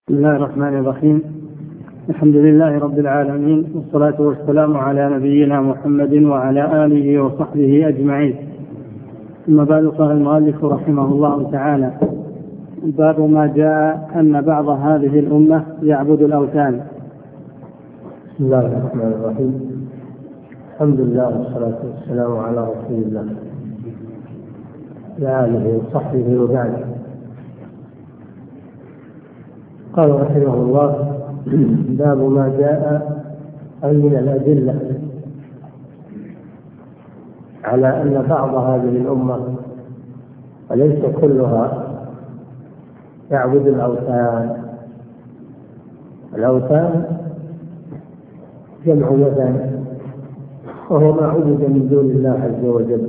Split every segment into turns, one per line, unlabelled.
بسم الله الرحمن الرحيم. الحمد لله رب العالمين، والصلاة والسلام على نبينا محمد وعلى آله وصحبه أجمعين. ثم بعد، قال المؤلف رحمه الله تعالى: باب ما جاء أن بعض هذه الأمة يعبد الأوثان.
بسم الله الرحمن الرحيم. الحمد لله والصلاة والسلام على رسول الله وعلى آله وصحبه وبعد. قال رحمه الله: باب ما جاء من الأدلة على أن بعض هذه الأمة وليس كلها يعبد الأوثان. الأوثان جمع وثن، وهو ما عبد من دون الله عز وجل،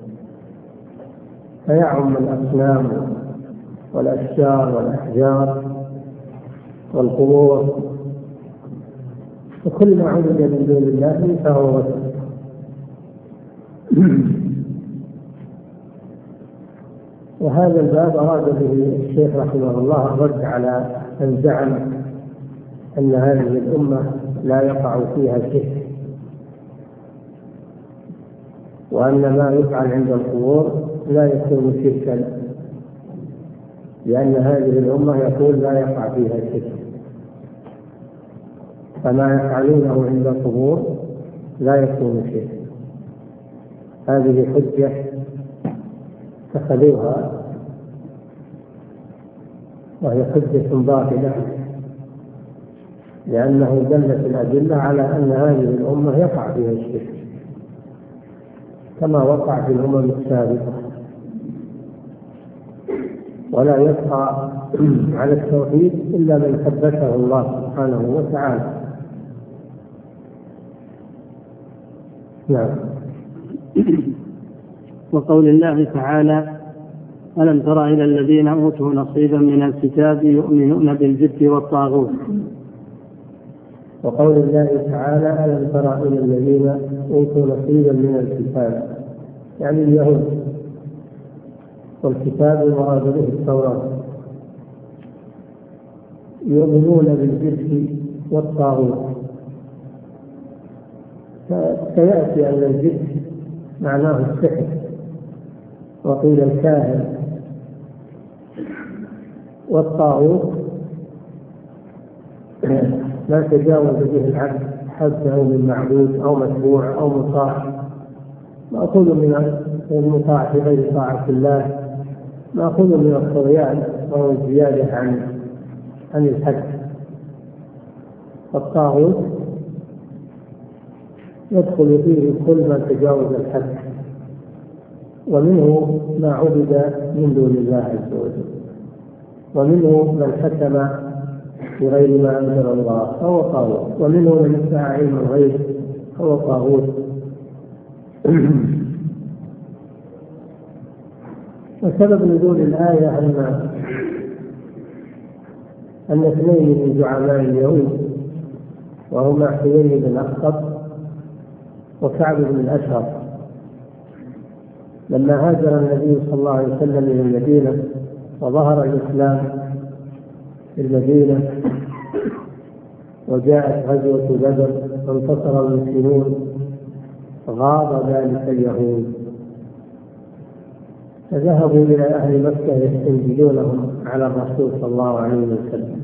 فيعم الأصنام والأشجار والأحجار والقبور، وكل ما عبد من دون الله فهو وثن. وهذا الباب أراد به الشيخ رحمه الله الرد على من زعم أن هذه الأمة لا يقع فيها شرك، وأن ما يفعل عند القبور لا يكون شركا، لأن هذه الأمة يقول لا يقع فيها شرك، فما يفعلونه عند القبور لا يكون شرك. هذه حجة اتخذوها، وهي حجة باطلة، لأنه دلت الأدلة على أن هذه الأمة يقع فيها الشرك كما وقع في الأمم السابقة، ولا يبقى على التوحيد إلا من ثبته الله سبحانه وتعالى. نعم.
وقول الله تعالى: ألم تر إلى الذين أوتوا نصيبا من الكتاب يؤمنون بالجبت والطاغوت.
وقول الله تعالى: ألم تر إلى الذين أوتوا نصيبا من الكتاب، يعني اليهود، والكتاب المراد به التوراة، يؤمنون بالجبت والطاغوت. فسيأتي أن الجبت معناه السحر، وقيل الكاهن، والطاغوت ما تجاوز به العبد حده من معبود أو متبوع أو مطاع، مأخوذ من المطاع في غير طاعة الله، مأخوذ من الطغيان وهو الزيادة عن الحد. الطاغوت يدخل فيه كل ما تجاوز الحد، ومنه ما عبد من دون الله عز وجل، ومنه من حكم بغير ما أنزل الله فهو طاغوت، ومنه من ادعى علم الغيب فهو طاغوت. وسبب نزول الآية أن اثنين من زعماء اليهود، وهما حيي بن أخطب وكعب بن الأشهر، لما هاجر النبي صلى الله عليه وسلم إلى المدينة وظهر الإسلام في المدينة وجاءت غزوة بدر وانتصر المسلمون، غاض ذلك اليهود، فذهبوا إلى أهل مكة يستنجدونهم على الرسول صلى الله عليه وسلم.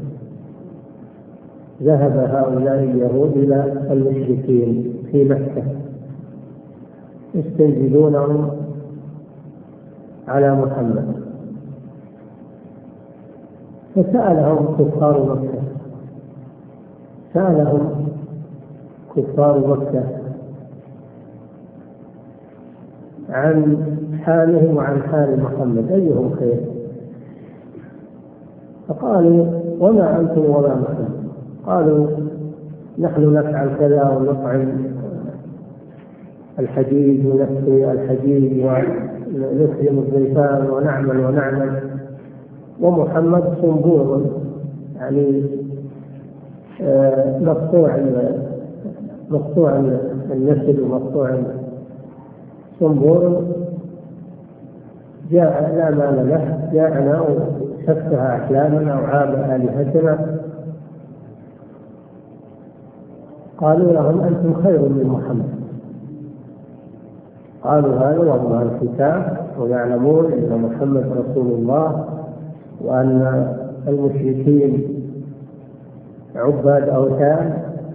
ذهب هؤلاء اليهود إلى المشركين في مكة يستنجدونهم على محمد، فسألهم كفار مكة عن حالهم وعن حال محمد أيهم خير، فقالوا: وما أنتم وما محمد؟ قالوا: نحن نفعل كذا ونطعم الحديد ونسقي الحديد ونكرم الضيفان ونعمل، ومحمد صنبور، يعني مقطوع النسل ومقطوع صنبور، جاء لا مال له، جاءنا سفه أحلامنا أو عاب آلهتنا. قالوا لهم أنتم خير من محمد. قالوا هذا وهم أهل الكتاب ويعلمون أن محمد رسول الله وأن المشركين عباد أوثان،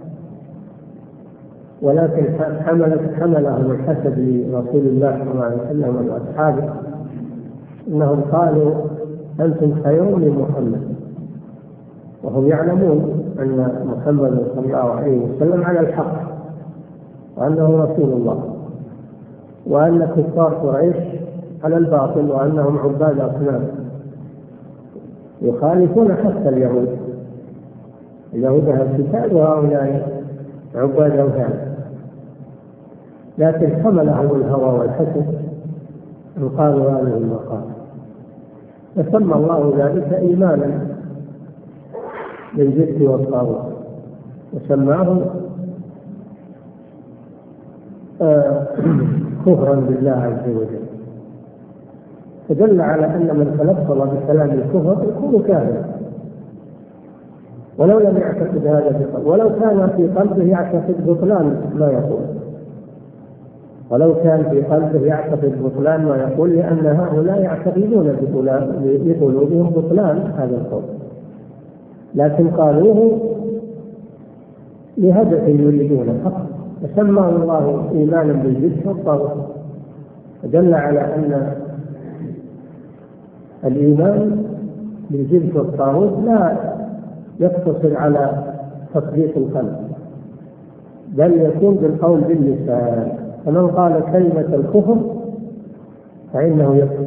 ولكن حملهم الحسد لرسول الله صلى الله عليه وسلم وأصحابه أنهم قالوا أنتم خير من محمد، وهم يعلمون أن محمد صلى الله عليه وسلم على الحق وأنه رسول الله، وأن كفار قريش على الباطل وأنهم عباد أصنام، يخالفون حتى اليهود أهل الكتاب وهؤلاء عباد أوثان. لكن حملهم الهوى والحسد أن قالوا هذه المقال، فسمى الله ذلك إيمانا بالجبت والطاغوت، وسماه كفرا بالله عز وجل، فدل على أن من تلفظ بكلام الكفر يكون كافرا ولو لم يعتقد هذا بقلبه، ولو كان في قلبه يعتقد بطلان ما يقول، ولو كان في قلبه يعتقد بطلان ما يقول، لأن هؤلاء يعتقدون بقلوبهم بطلان هذا القول، لكن قالوه لهدف يريدونه فقط، فسماه الله إيمانا بالجبت والطاغوت، فدل على أن الإيمان بالجبت والطاغوت لا يقتصر على تصديق القلب، بل يكون بالقول باللسان، فمن قال كلمة الكفر فإنه يكفر.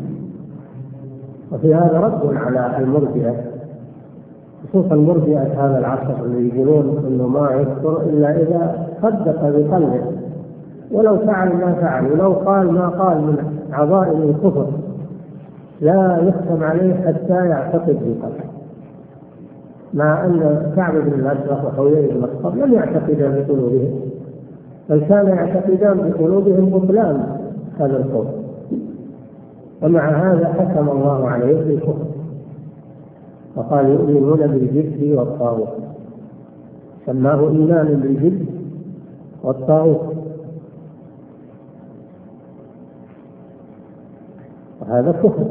وفي هذا رد على المرجئة، خصوصا مرجئة هذا العصر اللي يقولون انه ما يكفر الا اذا صدق بقلبه، ولو فعل ما فعل ولو قال ما قال من عظائم الكفر لا يختم عليه حتى يعتقد بقلبه، مع ان كعب بن الاشرف وحويي بن اخطب لم يعتقدا بقلوبهم، بل كان يعتقدان بقلوبهم بطلان هذا القول، ومع هذا حكم الله عليه بالكفر وقال يؤمنون بالجبت والطاغوت، سماه إيمان بالجبت والطاغوت، وهذا كفر.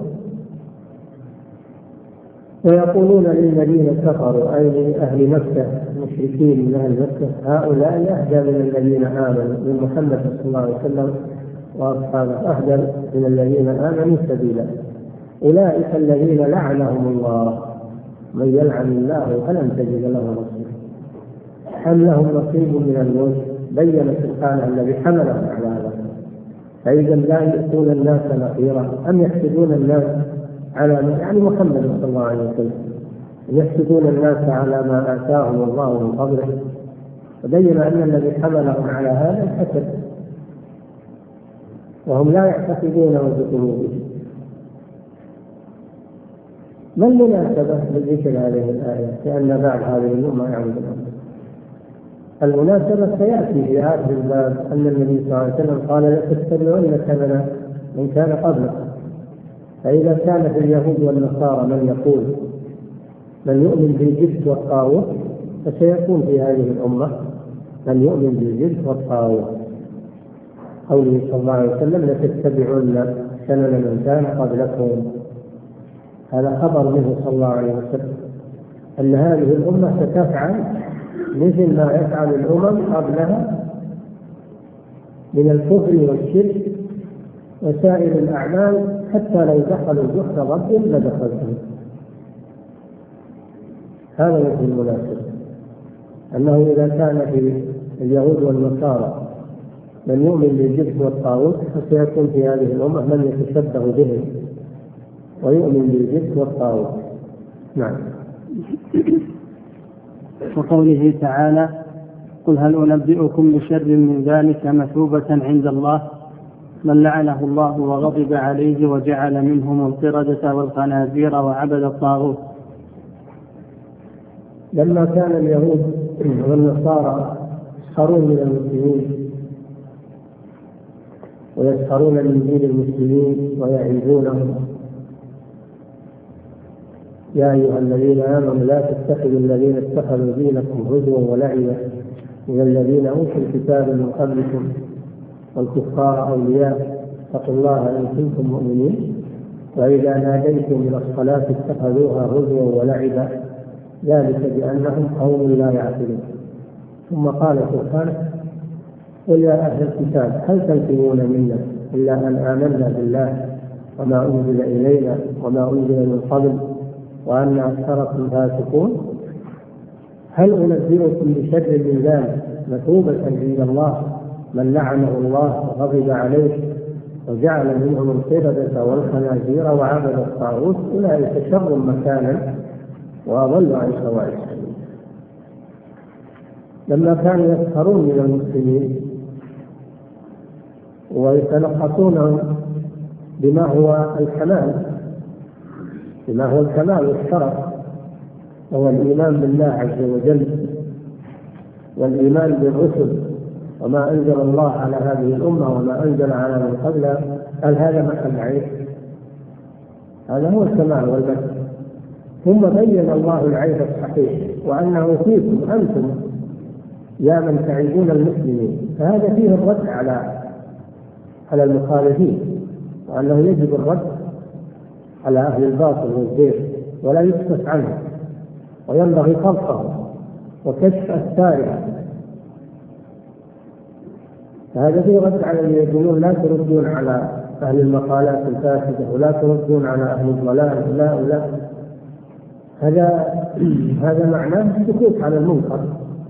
ويقولون للذين كفروا أي لأهل مكة المشركين من أهل مكة هؤلاء أهدى من الذين آمنوا، من محمد صلى الله عليه وسلم وأصحابه أهدى من الذين آمنوا سبيلا، أولئك الذين لعنهم الله، من يلعن الله فلن تجد له نصيرا. أم لهم نصيب من الملك؟ بين سبحانه الذي حملهم على هذا، فإذا لا يؤتون الناس نصيرا أم يحسدون الناس على يعني محمد صلى الله عليه وسلم، يحسدون الناس على ما آتاهم الله من فضله، فبين أن الذي حملهم على هذا الحسد، وهم لا يعتقدونه بقلوبهم. ما المناسبة لذكر هذه الآية؟ لأن بعض هذه الأمة يعود المناسبة سيأتي في آخر الباب أن النبي صلى الله عليه وسلم قال لتتبعن سنن من كان قبلكم، فإذا كان في اليهود والنصارى من يقول من يؤمن بالجبت والطاغوت، فسيكون في هذه الأمة من يؤمن بالجبت والطاغوت. قوله صلى الله عليه وسلم لتتبعن سنن من كان قبلكم، هذا خبر منه صلى الله عليه وسلم أن هذه الأمة ستفعل مثل ما يفعل الأمم قبلها من الكفر والشرك وسائر الأعمال، حتى لو دخلوا جحر رب لدخلتهم. هذا مثل المناسب، أنه إذا كان في اليهود والنصارى من يؤمن بالجبت والطاغوت، فسيكون في هذه الأمة من يتشبه بهم ويؤمن بالجبت والطاغوت. نعم.
وقوله تعالى قل هل أنبئكم بشر من ذلك مثوبة عند الله من لعنه الله وغضب عليه وجعل منهم القردة والخنازير وعبد الطاغوت.
لما كان اليهود والنصارى يسخرون من المسلمين ويسخرون من دين المسلمين ويعيبونهم يا أيها الذين آمنوا لا تتخذوا الذين اتخذوا دينكم هزوا ولعبا من الذين أوتوا الكتاب من قبلكم والكفار أولياء اتقوا الله إن كنتم مؤمنين وإذا ناديتم إلى الصلاة اتخذوها هزوا ولعبا ذلك بأنهم قوم لا يعقلون. ثم قال سبحانه قل يا أهل الكتاب هل تنكرون منا إلا أن آمنا بالله وما أنزل إلينا وما أنزل من قبل وأن أكثركم فاسقون. هل أنبئكم بشر من ذلك مثوبة عند الله من لعنه الله وغضب عليه وجعل منهم القردة والخنازير وعبد الطاغوت أولئك شر مكانا وأضل عن سواء السبيل. لما كانوا يسخرون من المسلمين ويتلقصونهم بما هو الكمال والشرف وهو الإيمان بالله عز وجل والإيمان بالرسل وما أنزل الله على هذه الأمة وما أنزل على من قبلها، هل هذا محل عيب؟ هذا هو الكمال والمجد. ثم بين الله العيب الصحيح وأنه فيكم أنتم يا من تعيبون المسلمين، فهذا فيه الرد على المخالفين، وأنه يجب الرد على أهل الباطل والزيغ ولا يسكت عنه، وينبغي خلقه وكشف أستارها. فهذا فيه رد على الذين يقولون لا تردون على أهل المقالات الفاسدة ولا تردون على أهل الضلال لا. هذا معناه السكوت على المنكر،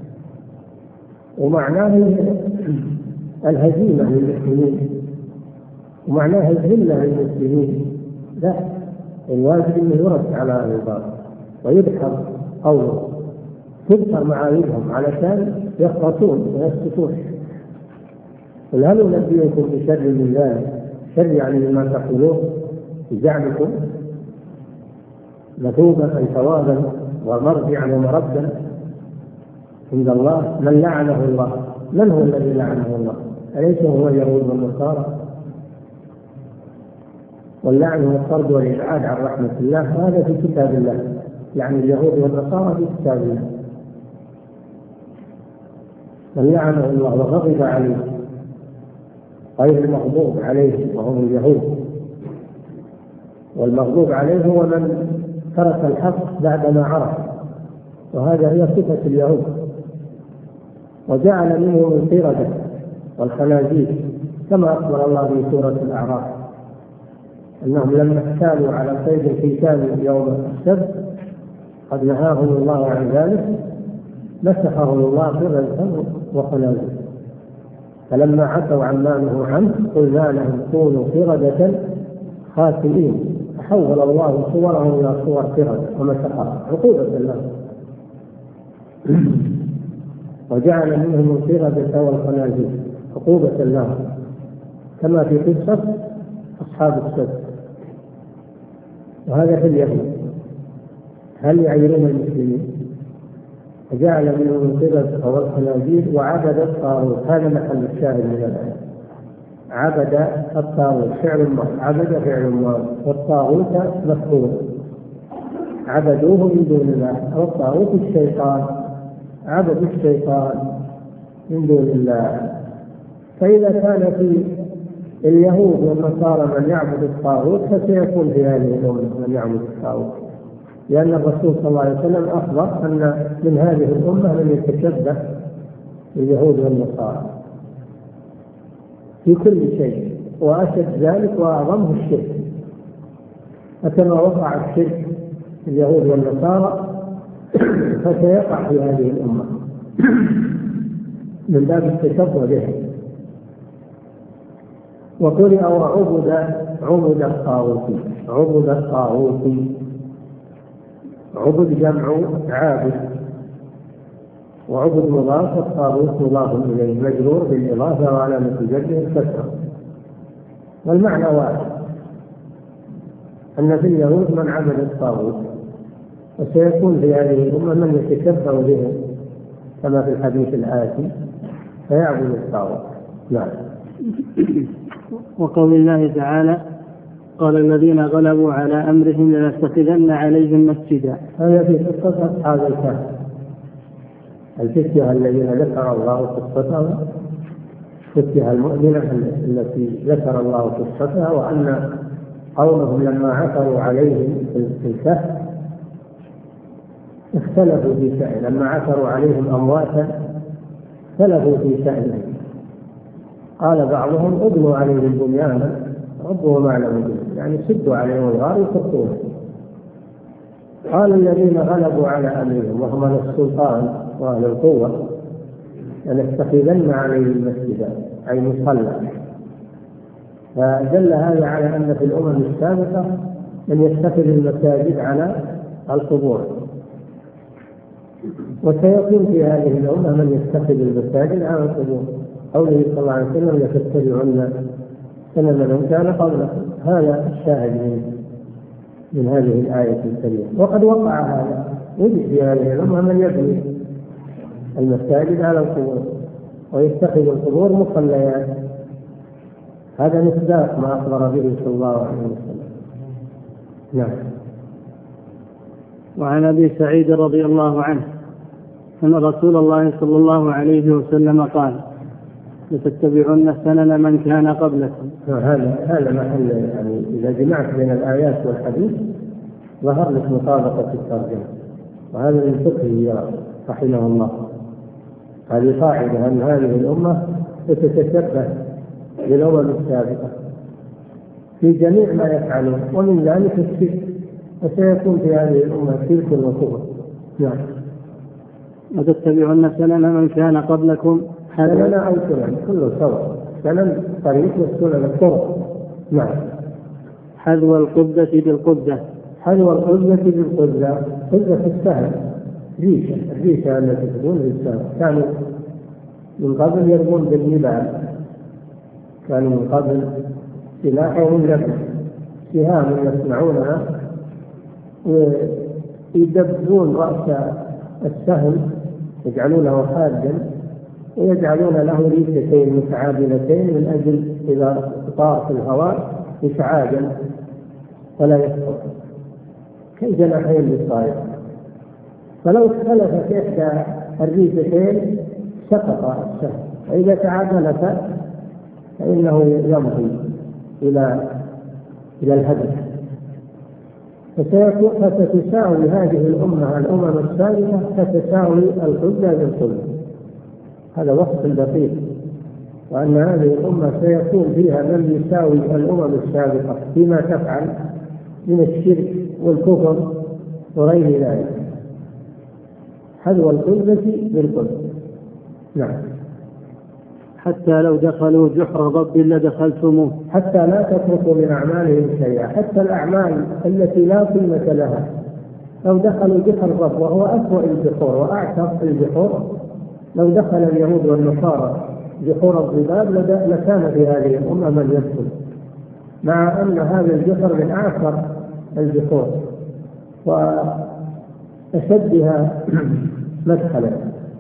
ومعناه الهزيمة للمسلمين، ومعناه الذلة للمسلمين. لا، الواجب انه يرد على اهل الباطل ويدحر قوله، تدحر معايبهم علشان يخرسون ويسكتون. قل هل انبئكم بشر من ذلك؟ شر يعني مما تقولون بزعمكم، مثوبة ثوابا ومرجعا ومردا عند الله من لعنه الله. من هو الذي لعنه الله؟ أليس هو اليهود والنصارى؟ واللعن والطرد والإبعاد عن رحمة الله هذا في كتاب الله، يعني اليهود والنصارى في كتاب الله. من لعنه الله وغضب عليه غير المغضوب عليه وهم اليهود، والمغضوب عليه هو من ترك الحق بعدما عرف، وهذا هي صفة اليهود. وجعل منهم القردة والخنازير كما أخبر الله في سورة الأعراف أنهم لما احتالوا على صيد الحيتان يوم السبت قد نهاهم الله عن ذلك مسخهم الله قردة وخنازير، فلما عتوا عما نهوا عنه قلنا لهم كونوا قردة خاسئين، فحول الله صورهم إلى صور قردة ومسخها عقوبة لهم. وجعل منهم القردة والخنازير عقوبة لهم كما في قصة أصحاب السبت. وهذا في اليهود. هل يعيرون المسلمين؟ وجعل منهم القردة والخنازير وعبد الطاغوت. هذا محل الشاهد من الآية. عبد الطاغوت فعل الماضي، عبد فعل الماضي، والطاغوت مفعول. عبدوه من دون الله، والطاغوت الشيطان، عبدوا الشيطان من دون الله. فإذا كان في اليهود والنصارى من يعبد الطاغوت فسيكون في هذه الأمة من يعبد الطاغوت، لأن الرسول صلى الله عليه وسلم أخبر أن من هذه الأمة من يتشبه باليهود والنصارى في كل شيء، وأشد ذلك وأعظمه الشرك. فكما وقع الشرك في اليهود والنصارى فسيقع في هذه الأمة من باب التشبه بهم. وقرئ عبد الطاغوت. عبد الطاغوت، عبد جمع عابد، وعبد مضاف، والطاغوت مضاف إليه مجرور بالإضافة وعلامة جره الكسرة. والمعنى واحد، أن في اليهود من عبد الطاغوت، وسيكون في هذه الأمة من يتشبه بهم كما في الحديث الآتي فيعبد الطاغوت. نعم.
وقول الله تعالى قال الذين غلبوا على أمرهم لنتخذن عليهم مسجدا.
هذا في قصة أصحاب الكهف، الفتية الذين ذكر الله قصتهم، الفتية المؤمنة التي ذكر الله قصتها، وأن قومهم لما عثروا عليهم في الكهف اختلفوا في شأن، لما عثروا عليهم أمواتا اختلفوا في شأنهم. قال بعضهم ابنوا عليهم بنيانا ربهم أعلم بهم، يعني سدوا عليهم الغار يخطونه. قال الذين غلبوا على أمرهم وهم أهل السلطان وأهل القوة لنتخذن عليهم مسجدا أي مصلى. فدل هذا على أن في الأمم السابقة أن يتخذ المساجد على القبور، وسيكون في هذه الأمة من يتخذ المساجد على القبور. قوله صلى الله عليه وسلم لتتبعن سنن من كان قبلكم، هذا الشاهد من هذه الآية الكريمة. وقد وقع هذا، وجد في هذه الأمة من يبني المساجد على القبور ويتخذ القبور مصليات. هذا مصداق ما أخبر به صلى الله عليه وسلم. نعم.
وعن أبي سعيد رضي الله عنه أن رسول الله صلى الله عليه وسلم قال لتتبعن سنن من كان قبلكم.
هذا محل، يعني إذا جمعت بين الآيات والحديث ظهر لك مطابقة الترجمة، وهذا من فقهه رحمه الله. هذه قاعدة أن هذه الأمة تتشبه بالأمم السابقة في جميع ما يفعلون، ومن ذلك الشرك، وسيكون في هذه الأمة شرك وكفر. نعم.
وتتبعن سنن من كان قبلكم.
سنن أو سنن كله سواء، سنن طريق والسنن الطرق. نعم.
حذو القبة بالقبة.
حذو القبة بالقبة، قبة السهم، الريشة التي تكون في السهم. كانوا من قبل يرمون بالنبال، كانوا من قبل سلاحهم لكم سهام يصنعونها ويدبون رأس السهم، يجعلونه حادا ويجعلون له ريشتين متعادلتين من أجل إذا طار في الهواء يتعادل ولا يسقط كجناحين للطائر. فلو اختلفت إحدى الريشتين سقط السهم، فإذا تعادلت فإنه يمضي إلى الهدف. فتتساوي هذه الأمم السابقة، فتساوي القبلة بالقبلة. هذا وصف دقيق، وأن هذه الأمة سيكون فيها من يساوي الأمم السابقة فيما تفعل من الشرك والكفر وغير ذلك. حذو القبلة بالقبلة. نعم.
حتى لو دخلوا جحر ضب لدخلتموه.
حتى لا تتركوا من أعمالهم شيئا، حتى الأعمال التي لا قيمة لها. لو دخلوا جحر ضب وهو أسوأ الجحور وأعتق الجحور، لو دخل اليهود والنصارى جحور الضباب لكان في هذه الأمة من يدخل، مع أن هذا الجحر من أعتق الجحور وأشدها مدخلا.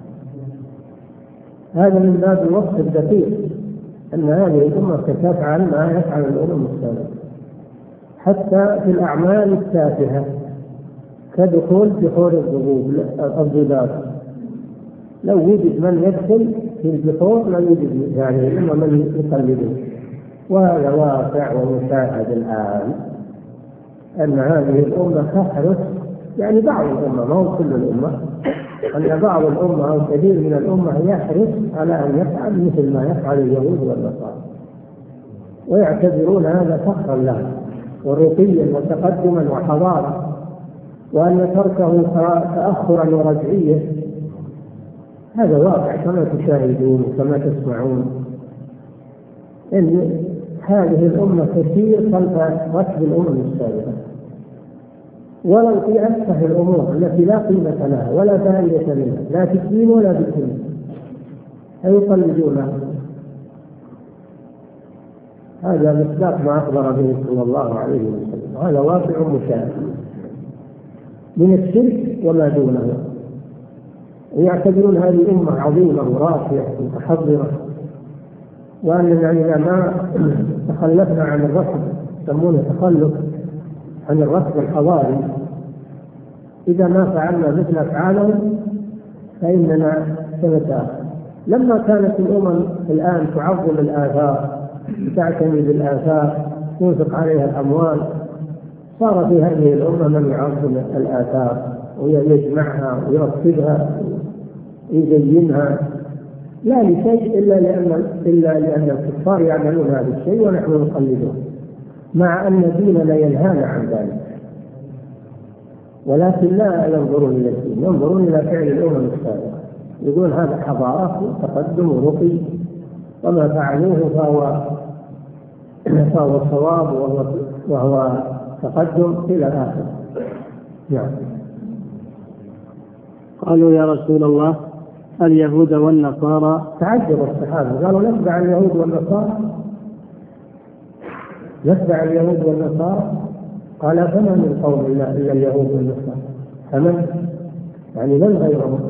هذا من باب الوصف الدقيق أن هذه الأمة ستفعل ما يفعل الأمم السابقة، حتى في الأعمال التافهة كدخول جحور الضباب. لو وجد من يدخل في الجحور لم يوجد يعني الأمة من يقلده. وهذا واقع ومشاهد الآن، أن هذه الأمة تحرص، يعني بعض الأمة ما هو كل الأمة، أن بعض الأمة أو كثير من الأمة يحرص على أن يفعل مثل ما يفعل اليهود والنصارى، ويعتبرون هذا فخرا له ورقيا وتقدما وحضارة، وأن تركه تأخرا ورجعية. هذا واقع كما تشاهدون وكما تسمعون، أن هذه الأمة تسير خلف ركب الأمم السابقة، ولو في أسفه الأمور التي لا قيمة لها ولا فائدة منها، لا في الدين ولا في الدنيا، فيقلدونها. هذا مصداق ما أخبر به صلى الله عليه وسلم، هذا واقع مشاهد من الشرك وما دونه. يعتبرون هذه الأمة عظيمة ورافعة متحضرة، وأننا إذا ما تخلفنا عن الركب يسمونه تخلف عن الركب الحضاري. إذا ما فعلنا مثل أفعالهم فإننا سنتأخر. لما كانت الأمم الآن تعظم الآثار وتعتني بالآثار تنفق عليها الأموال، صار في هذه الأمة من يعظم الآثار ويجمعها ويرتبها ويزينها، لا لشيء إلا لأن الكفار يعملون هذا الشيء ونحن نقلدهم، مع أن ديننا ينهانا عن ذلك. ولكن لا ينظرون إلى الدين، ينظرون إلى فعل الأمم السابقة، يقول هذا حضارة وتقدم ورقي، وما فعلوه فهو صواب وهو تقدم إلى الآخر. نعم.
قالوا يا رسول الله اليهود والنصارى.
تعجب الصحابة قالوا نتبع اليهود والنصارى، نتبع اليهود والنصارى. قال فما من قوم الله إلا اليهود والنصارى، فمن يعني من غيرهم.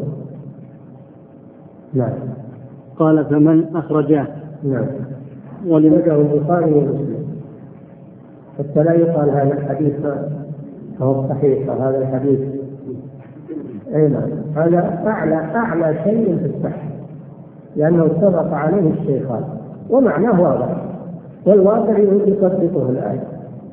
نعم.
قال فمن أخرجاه.
نعم. ولمجه البخاري ومسلم، حتى لا يقال هذا الحديث فهو صحيح هذا الحديث. أي نعم، هذا أعلى شيء في الصحة، لأنه اتفق عليه الشيخان ومعناه واضح، والواقع يطبقه الآية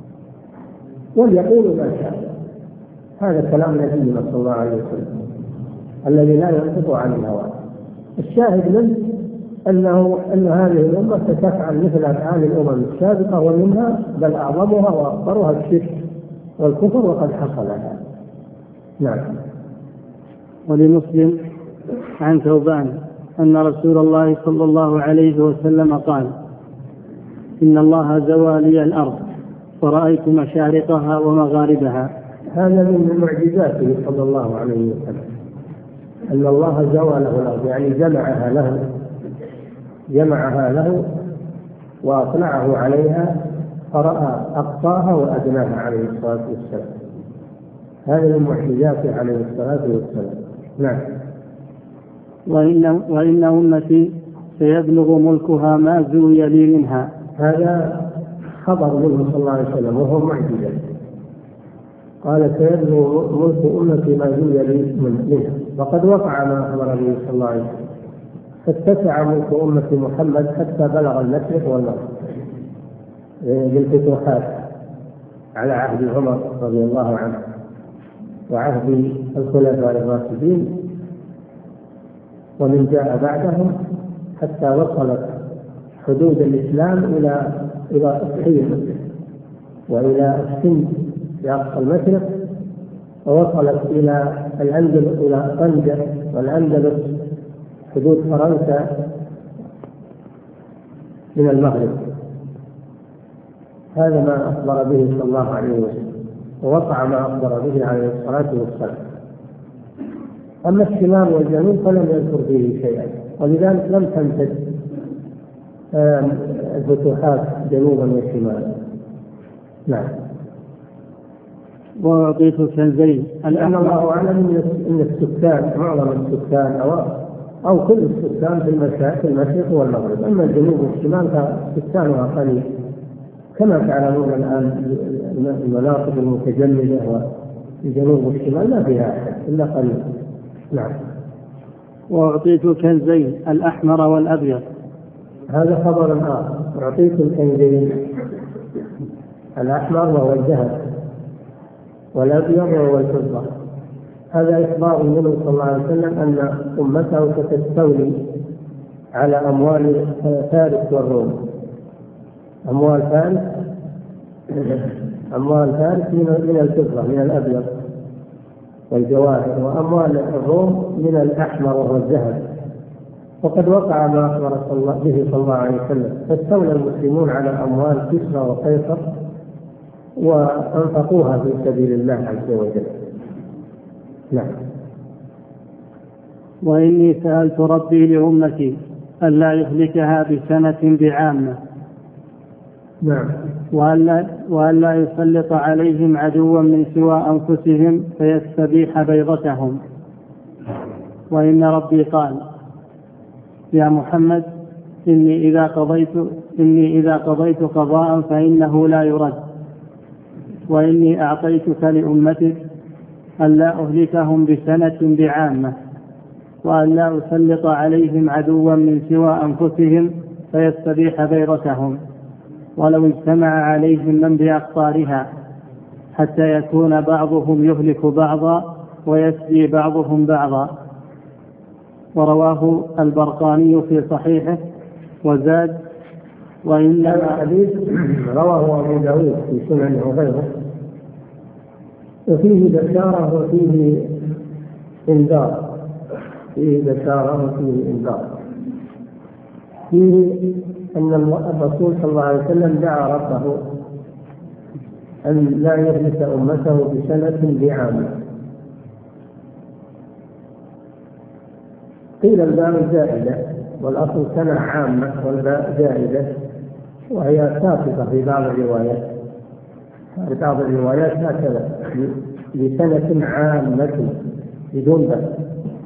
وليقول ما شاء. هذا كلام نبينا صلى الله عليه وسلم الذي لا ينطق عن الهوى. الشاهد منه أن هذه الأمة ستفعل مثل أفعال الأمم السابقة، ومنها بل أعظمها وأكبرها الشرك والكفر، وقد حصل هذا. نعم.
ولمسلم عن ثوبان أن رسول الله صلى الله عليه وسلم قال إن الله زوى لي الأرض فرأيت مشارقها ومغاربها.
هذا من معجزاته صلى الله عليه وسلم، أن الله زوى له الأرض، يعني جمعها له وأطلعه عليها فرأى أقصاها وأدناها عليه الصلاة والسلام. هذا من معجزاته عليه الصلاة والسلام. نعم.
وإن أمتي سيبلغ ملكها ما زوي لي منها.
هذا خبر منه صلى الله عليه وسلم وهو معجزة. قال سيبلغ ملك أمتي ما زوي لي منها، وقد وقع ما أخبر به صلى الله عليه وسلم، فاتسع ملك أمة محمد حتى بلغ المشرق والمغرب بالفتوحات على عهد عمر رضي الله عنه وعهد الخلفاء الراشدين ومن جاء بعدهم، حتى وصلت حدود الإسلام إلى الصين وإلى السند في أقصى المشرق، ووصلت إلى الأندلس، إلى طنجة والأندلس حدود فرنسا من المغرب. هذا ما أخبر به صلى الله عليه وسلم، ووقع ما أخبر به عليه الصلاة والسلام. أما الشمال والجنوب فلم يذكر فيه شيئا، ولذلك لم تمتد الفتوحات جنوبا وشمالا. نعم.
وأعطيت كنزين،
لأن الله أعلم أن السكان معظم السكان أو كل السكان في المشرق والمغرب، أما الجنوب والشمال فسكانها قليل، كما تعلمون الآن المناطق المتجمدة والجنوب والشمال ما فيها أحد إلا قليل. نعم.
وأعطيت كنزين الأحمر والأبيض.
هذا خبر آخر. أعطيت الكنزين الأحمر وهو الذهب والأبيض وهو الفضة. هذا إخبار النبي صلى الله عليه وسلم أن أمته ستستولي على أموال فارس والروم. أموال فارس من الفضة من الأبيض والجواهر، وأموال الروم من الأحمر وهو الذهب. وقد وقع ما أخبر به صلى الله عليه وسلم، فاستولى المسلمون على أموال كسرى وقيصر وأنفقوها في سبيل الله عز وجل. نعم.
وإني سألت ربي لأمتي ألا يهلكها بسنة بعامة.
نعم.
وألا يسلط عليهم عدوا من سوى أنفسهم فيستبيح بيضتهم. وإن ربي قال يا محمد إني إذا قضيت قضاء فإنه لا يرد وإني أعطيتك لأمتك ألا أهلكهم بسنة بعامة، وألا أسلط عليهم عدوا من سوى أنفسهم فيستبيح بيرتهم، ولو اجتمع عليهم من بأقطارها، حتى يكون بعضهم يهلك بعضا ويسبي بعضهم بعضا. ورواه البرقاني في صحيحه وزاد:
هذا الحديث رواه أبو داود في سننه وغيره، وفيه بشارة وفيه إنذار، فيه بشارة وفيه إنذار. فيه أن الرسول صلى الله عليه وسلم دعا ربه أن لا يهلك أمته بسنة بعامة. قيل الباء زائدة والأصل سنة عامة والباء زائدة، وهي ساقطة في بعض الروايات. بعض الروايات هكذا لسنة عامة بدون باء.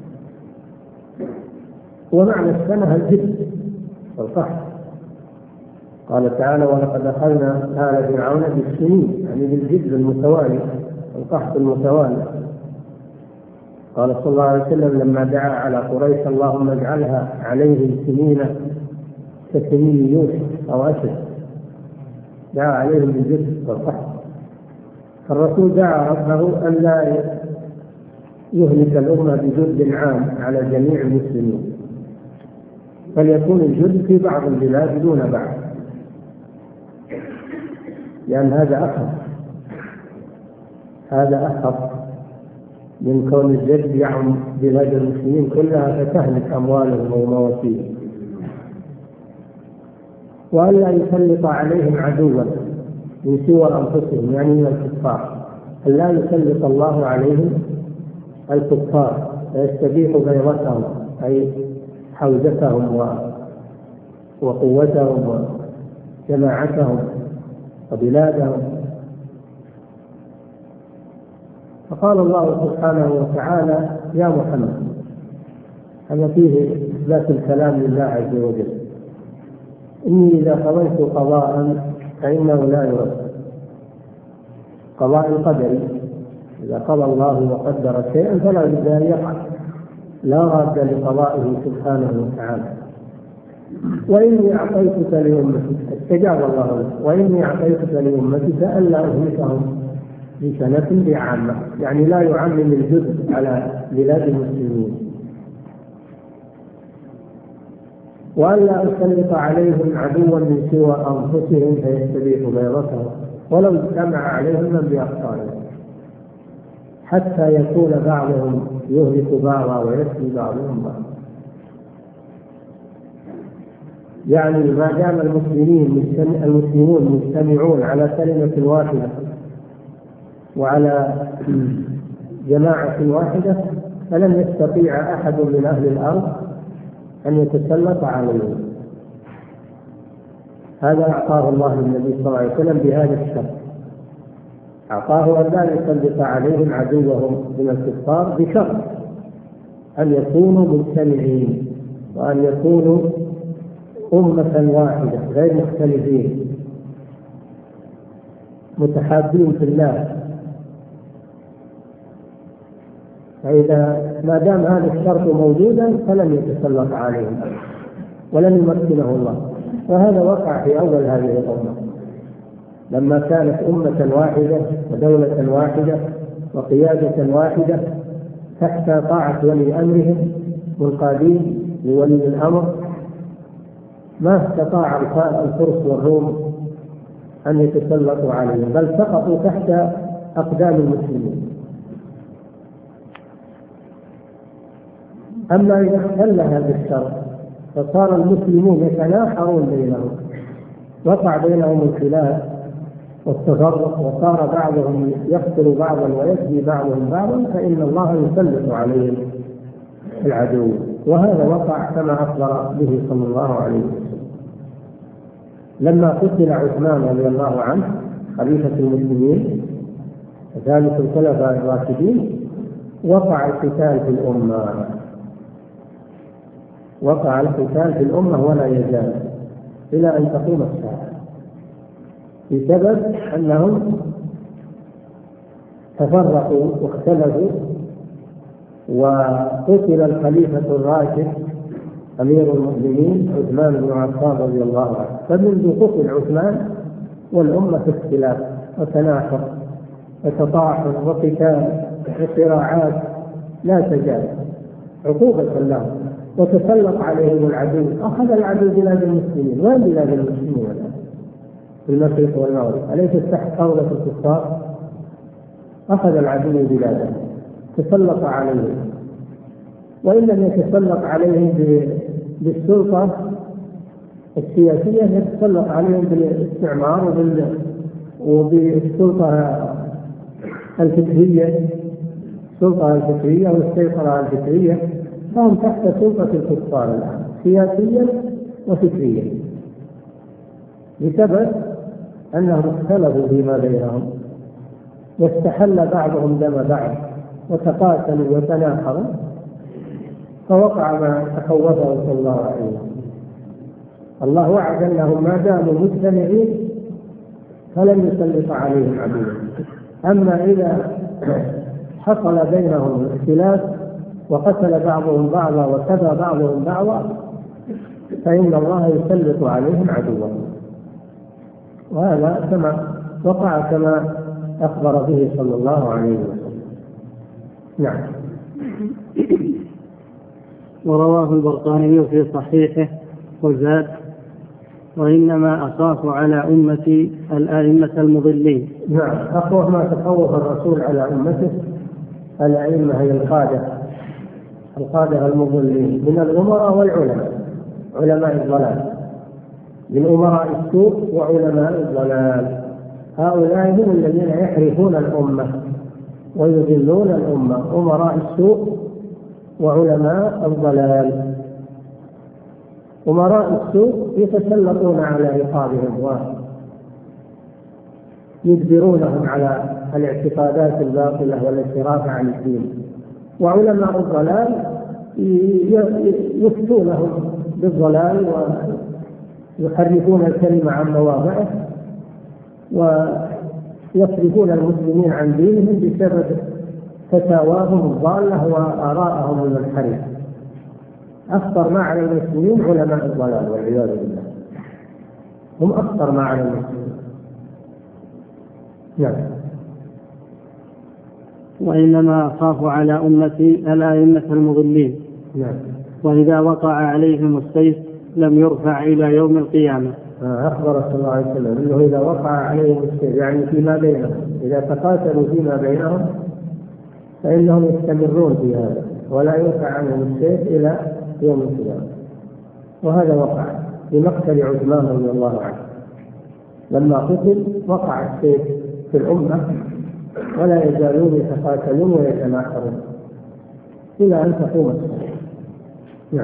ومعنى السنة الجد والقحط. قال تعالى: ولقد أخذنا آل فرعون بالسنين، يعني بالجد المتوالي، القحط المتوالي. قال صلى الله عليه وسلم لما دعا على قريش: اللهم اجعلها عليهم سنين كسنين يوسف أو أشد، دعا عليهم بالجد والقحط. فالرسول دعا ربه أن لا يهلك الأمة بجد عام على جميع المسلمين، بل يكون الجد في بعض البلاد دون بعض، لأن هذا أخف من كون الجد يعم بلاد المسلمين كلها فتهلك أموالهم ومواشيهم. وأن لا يسلط عليهم عدوا من سوى أنفسهم، يعني من الكفار، أن لا يسلط الله عليهم الكفار فيستبيح بيضتهم، أي حوزتهم وقوتهم وجماعتهم وبلادهم. فقال الله سبحانه وتعالى: يا محمد، هذا فيه إثبات الكلام لله عز وجل: إني إذا قضيت قضاء فإنه لا يرد. قضاء القدري، إذا قضى الله وقدر شيئا فلا بد أن يقع، لا راد لقضائه سبحانه وتعالى. وإني أعطيتك لأمتك، استجاب الله له: وإني أعطيتك لأمتك ألا أهلكهم بسنة بعامة، يعني لا يعمم الجزء على بلاد المسلمين. وألا أسلط عليهم عدوا من سوى أنفسهم فيستبيح بيضتهم، ولو اجتمع عليهم من بأقطارهم، حتى يكون بعضهم يهلك بعضا ويسبي بعضهم بعضا. يعني ما دام المسلمون مجتمعون على كلمة واحدة وعلى جماعة واحدة فلن يستطيع أحد من أهل الأرض أن يتسلط عليهم. هذا أعطاه الله للنبي صلى الله عليه وسلم بهذا الشرط، أعطاه أن لا يسلط عليهم عدوهم من الكفار بشرط أن يكونوا مجتمعين وأن يكونوا أمة واحدة غير مختلفين متحابين في الله. فإذا ما دام هذا الشرط موجودا فلن يتسلط عليهم ولن يمكنه الله. وهذا وقع في أول هذه الأمة لما كانت أمة واحدة ودولة واحدة وقيادة واحدة تحت طاعة ولي أمرهم منقادين لولي الأمر، ما استطاع الفرس والروم أن يتسلطوا عليهم، بل سقطوا تحت أقدام المسلمين. أما إذا اختل هذا الشرط فصار المسلمون يتناحرون بينهم، وقع بينهم الخلاف والتفرق، وصار بعضهم يقتل بعضا ويسبي بعضهم بعضا، فإن الله يسلط عليهم العدو. وهذا وقع كما أخبر به صلى الله عليه وسلم لما قتل عثمان رضي الله عنه خليفة المسلمين وثالث الخلفاء الراشدين. وقع القتال في الأمة، وقع القتال في الأمة ولا يزال إلى أن تقوم الساعة، بسبب أنهم تفرقوا واختلفوا، وقتل الخليفة الراشد أمير المؤمنين عثمان بن عفان رضي الله عنه. فمنذ قتل عثمان والأمة في اختلاف وتناحر وتطاحن وقتال وصراعات لا تزال عقوبة لهم، وتسلط عليهم العدو. أخذ العدو بلاد المسلمين. وين بلاد المسلمين الآن؟ في المشرق والمغرب أليست تحت قولة الكفار؟ أخذ العدو بلادهم، تسلط عليهم، وإن لم يتسلط عليهم بالسلطة السياسية يتسلط عليهم بالاستعمار وبالسلطة الفكرية، السلطة الفكرية والسيطرة الفكرية. فهم تحت سلطة الكفار الآن سياسيا وفكريا، بسبب أنهم اختلفوا فيما بينهم، واستحل بعضهم دم بعض، وتقاتلوا وتناحروا، فوقع ما تخوفه صلى الله عليه وسلم. الله وعد أنهم ما داموا مجتمعين فلن يسلط عليهم عدوا. أما إذا حصل بينهم اختلاف وقتل بعضهم بعضا وكذا بعضهم بعضا فإن الله يسلط عليهم عدوا. وهذا كما وقع كما أخبر به صلى الله عليه وسلم. نعم.
ورواه البرقاني في صحيحه وزاد: وإنما أخاف على أمتي الأئمة المضلين.
نعم، أخوف ما تخوف الرسول على أمته الأئمة، هي القادة المضلين من الأمراء والعلماء، علماء الضلال، من أمراء السوء وعلماء الضلال. هؤلاء هم الذين يحرفون الأمة ويضلون الأمة، أمراء السوء وعلماء الضلال. أمراء السوء يتسلطون على رقابهم ويجبرونهم على الاعتقادات الباطلة والانحراف عن الدين، وعلماء الضلال يفتونهم بالضلال ويحرفون الكلمة عن مواضعه ويصرفون المسلمين عن دينهم بسبب فتاواهم الضالة وآراءهم المنحرفة. أخطر ما على المسلمين علماء الضلال والعياذ بالله، هم أخطر ما على المسلمين. نعم.
وإنما أخاف على أمتي الأئمة المضلين.
نعم.
وإذا وقع عليهم السيف لم يرفع إلى يوم القيامة.
أخبر صلى الله عليه وسلم أنه إذا وقع عليهم السيف، يعني فيما بينهم، إذا تقاتلوا فيما بينهم فإنهم يستمرون في هذا ولا يرفع عنهم السيف إلى يوم القيامة. وهذا وقع بمقتل عثمان رضي الله عنه، لما قتل وقع السيف في الأمة ولا يزالون يتقاتلون ويتناحرون إلى أن تقوم الساعة. نعم.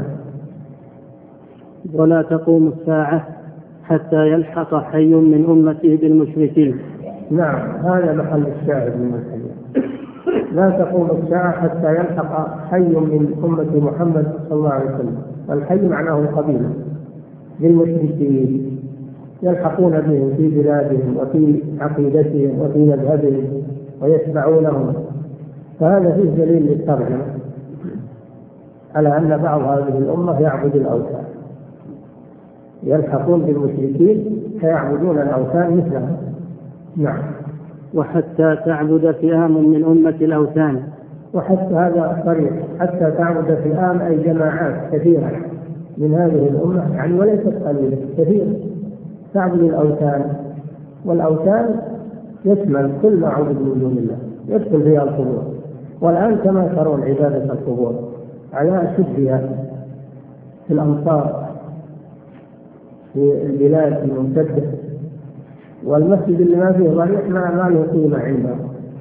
ولا تقوم الساعة حتى يلحق حي من أمته بالمشركين.
نعم، هذا محل الشاهد من الحديث. لا تقوم الساعة حتى يلحق حي من أمة محمد صلى الله عليه وسلم. الحي معناه القبيلة بالمشركين، يلحقون بهم في بلادهم وفي عقيدتهم وفي مذهبهم ويتبعونهم. فهذا فيه دليل للترجمة على أن بعض هذه الأمة يعبد الأوثان، يلحقون بالمشركين فيعبدون الأوثان مثلهم. نعم.
وحتى تعبد فئام من أمة الأوثان.
وحتى هذا صريح، حتى تعبد فئام أي جماعات كثيرة من هذه الأمة، يعني وليست قليلة، كثيرة تعبد الأوثان. والأوثان يشمل كل ما عبد من دون الله، يدخل فيها القبور. والآن كما ترون عبادة القبور على أشدها في الأمصار، في البلاد الممتدة، والمسجد اللي ما فيه ضريح ما له قيمة عندهم،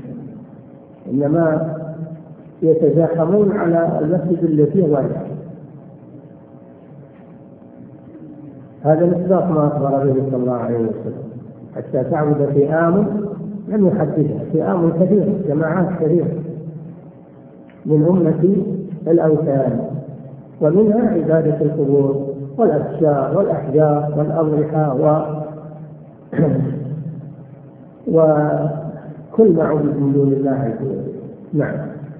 إنما يتزاحمون على المسجد اللي فيه ضريح. هذا مصداق ما أخبر به صلى الله عليه وسلم. حتى تعبد فئام لم يحددها، فئام كثيرة، جماعات كثيرة من أمة الأوثان، ومنها عبادة القبور والأشجار والأحجار والأضرحة كل ما عبد من دون الله عز وجل. نعم.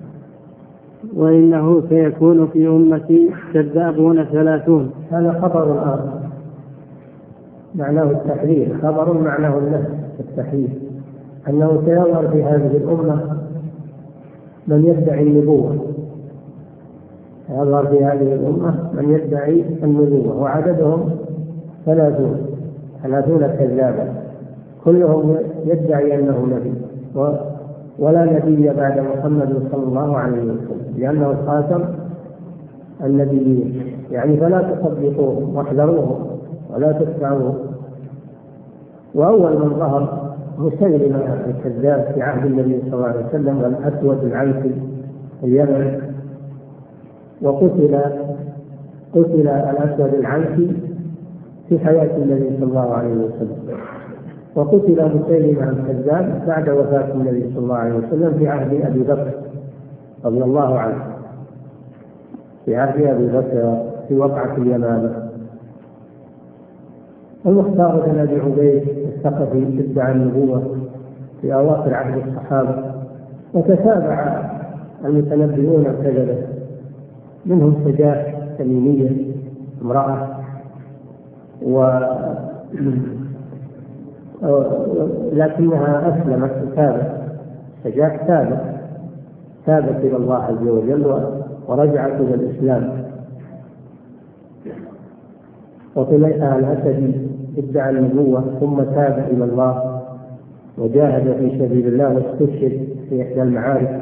وإنه سيكون في أمتي كذابون 30.
هذا خبر آخر معناه التحذير، خبر معناه النهي التحذير، أنه سيظهر في هذه الأمة من يدعي النبوة، يظهر في هذه الأمة من يدعي النبوة، وعددهم 30 كذابا، كلهم يدعي أنه نبي، ولا نبي بعد محمد صلى الله عليه وسلم، لأنه خاتم النبيين. يعني فلا تصدقوهم واحذروهم ولا تتبعوهم. وأول من ظهر مسيلمة الكذاب في عهد النبي صلى الله عليه وسلم، والأسود العنسي اليمن، وقتل الأسود العنسي في حياة النبي صلى الله عليه وسلم، وقتل مسيلمة الكذاب بعد وفاة النبي صلى الله عليه وسلم في عهد أبي بكر رضي الله عنه، في عهد أبي بكر في وقعة اليمامة. المختار بن أبي عبيد الثقفي ادعى النبوة في أواخر عهد الصحابة، وتتابع المتنبئون الكذبة، منهم سجاح تميمية امرأة، لكنها أسلمت سجاح تابت إلى الله عز وجل ورجعت إلى الإسلام. وطليحة الأسدي ادعى النبوة ثم تاب إلى الله وجاهد في سبيل الله واستشهد في إحدى المعارك،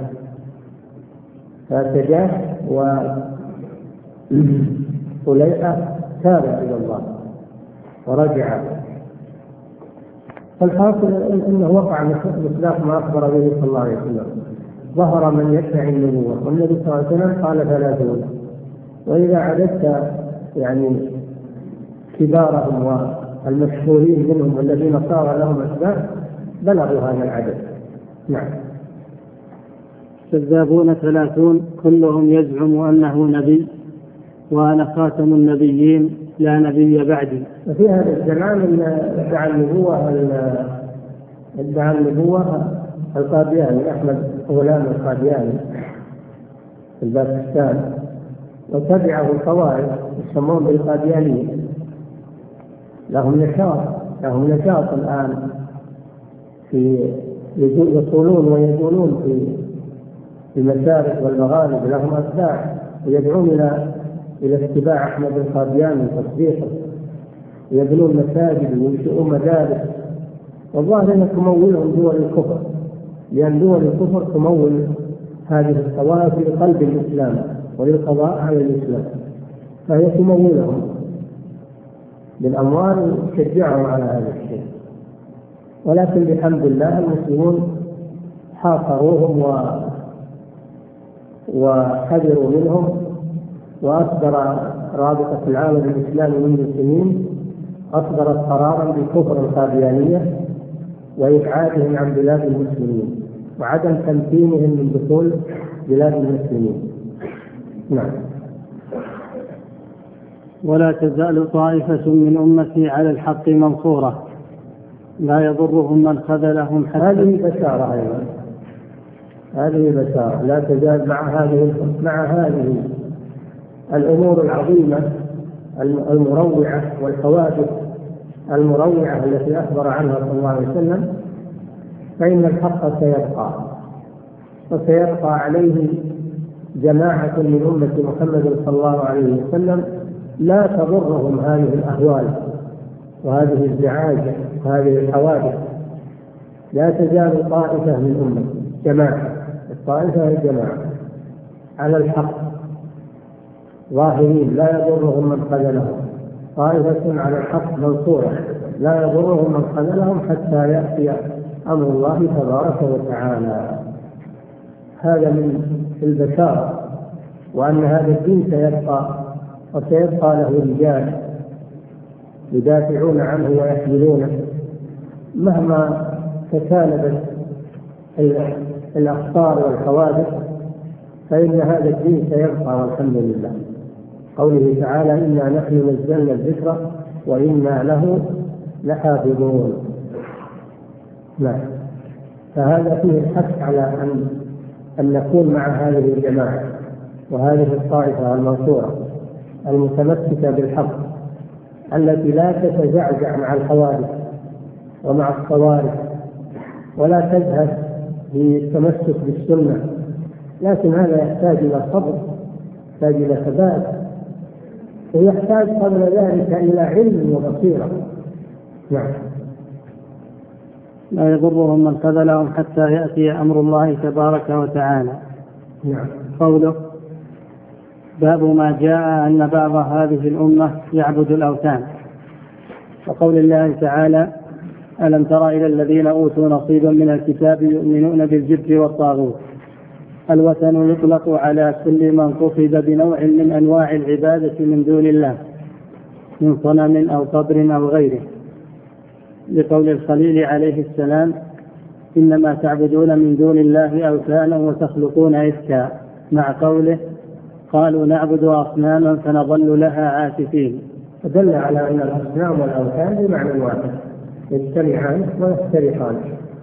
فسجاح وطليحة تاب إلى الله ورجع. فالحاصل أنه وقع مصداق ما أخبر به صلى الله عليه وسلم، ظهر من يدعي النبوة، والنبي صلى الله عليه وسلم قال 30. وإذا عددت يعني كبارهم والمشهورين منهم والذين صار لهم أسباب بلغوا هذا العدد. نعم.
كذابون 30 كلهم يزعم أنه نبي وأنا خاتم النبيين لا نبي بعدي.
وفي هذا الزمان ادعى النبوة القادياني أحمد غلام القادياني في باكستان، وتبعه الخوارج يسمون بالقاديانيين، لهم نشاط الآن يصولون ويدولون في المشارق والمغارب، لهم أتباع ويدعون إلى اتباع أحمد القادياني وتصديقه، يبنون مساجد وينشئون مدارس، والظاهر أن تمولهم دول الكفر، لأن دول الكفر تمول هذه الطوائف لقلب الإسلام وللقضاء على الإسلام، فهي تمولهم بالأموال وتشجعهم على هذا الشيء. ولكن بحمد الله المسلمون حاصروهم وحذروا منهم، وأصدر رابطة العالم الإسلامي منذ سنين أصدرت قرارا بكفر القاديانية وإبعادهم عن بلاد المسلمين وعدم تمكينهم من دخول بلاد المسلمين. نعم.
ولا تزال طائفة من أمتي على الحق منصورة لا يضرهم من خذلهم حتى.
هذه بشارة أيضا، هذه بشارة لا تزال مع هذه الأمور العظيمة المروعة والحوادث المروعة التي أخبر عنها صلى الله عليه وسلم، فإن الحق سيبقى، وسيبقى عليه جماعة من أمة محمد صلى الله عليه وسلم لا تضرهم هذه الأهوال وهذه الزعاج وهذه الحوادث. لا تزال طائفة من أمة جماعة، الطائفة هي جماعة على الحق ظاهرين لا يضرهم من خذلهم، طائفة على الحق منصورة لا يضرهم من خذلهم حتى يأتي أمر الله تبارك وتعالى. هذا من البشارة، وأن هذا الدين سيبقى، وسيبقى له رجال يدافعون عنه ويحملونه مهما تكالبت الأخطار والحوادث، فإن هذا الدين سيبقى والحمد لله. قوله تعالى: إنا نحن نزلنا الذكر وإنا له لحافظون. نعم. فهذا فيه الحث على أن نكون مع هذه الجماعة وهذه الطائفة المنصورة المتمسكة بالحق التي لا تتزعزع مع الحوادث ومع الصوارف ولا تذهب بالتمسك بالسنة، لكن هذا يحتاج إلى صبر، يحتاج إلى ثبات، ويحتاج قبل ذلك إلى علم وبصيرة. نعم.
لا يضرهم من خذلهم حتى يأتي أمر الله تبارك وتعالى.
نعم.
قوله: باب ما جاء أن بعض هذه الأمة يعبد الأوثان. وقول الله تعالى: ألم تر إلى الذين أوتوا نصيبا من الكتاب يؤمنون بالجبت والطاغوت. الوثن يطلق على كل من قصد بنوع من أنواع العبادة من دون الله من صنم أو قبر أو غيره، لقول الخليل عليه السلام: إنما تعبدون من دون الله أوثانا وتخلقون إفكا، مع قوله: قالوا نعبد أصناما فنظل لها عاكفين.
فدل على أن الأصنام والأوثان بمعنى واحد، يجتمعان ويفترقان.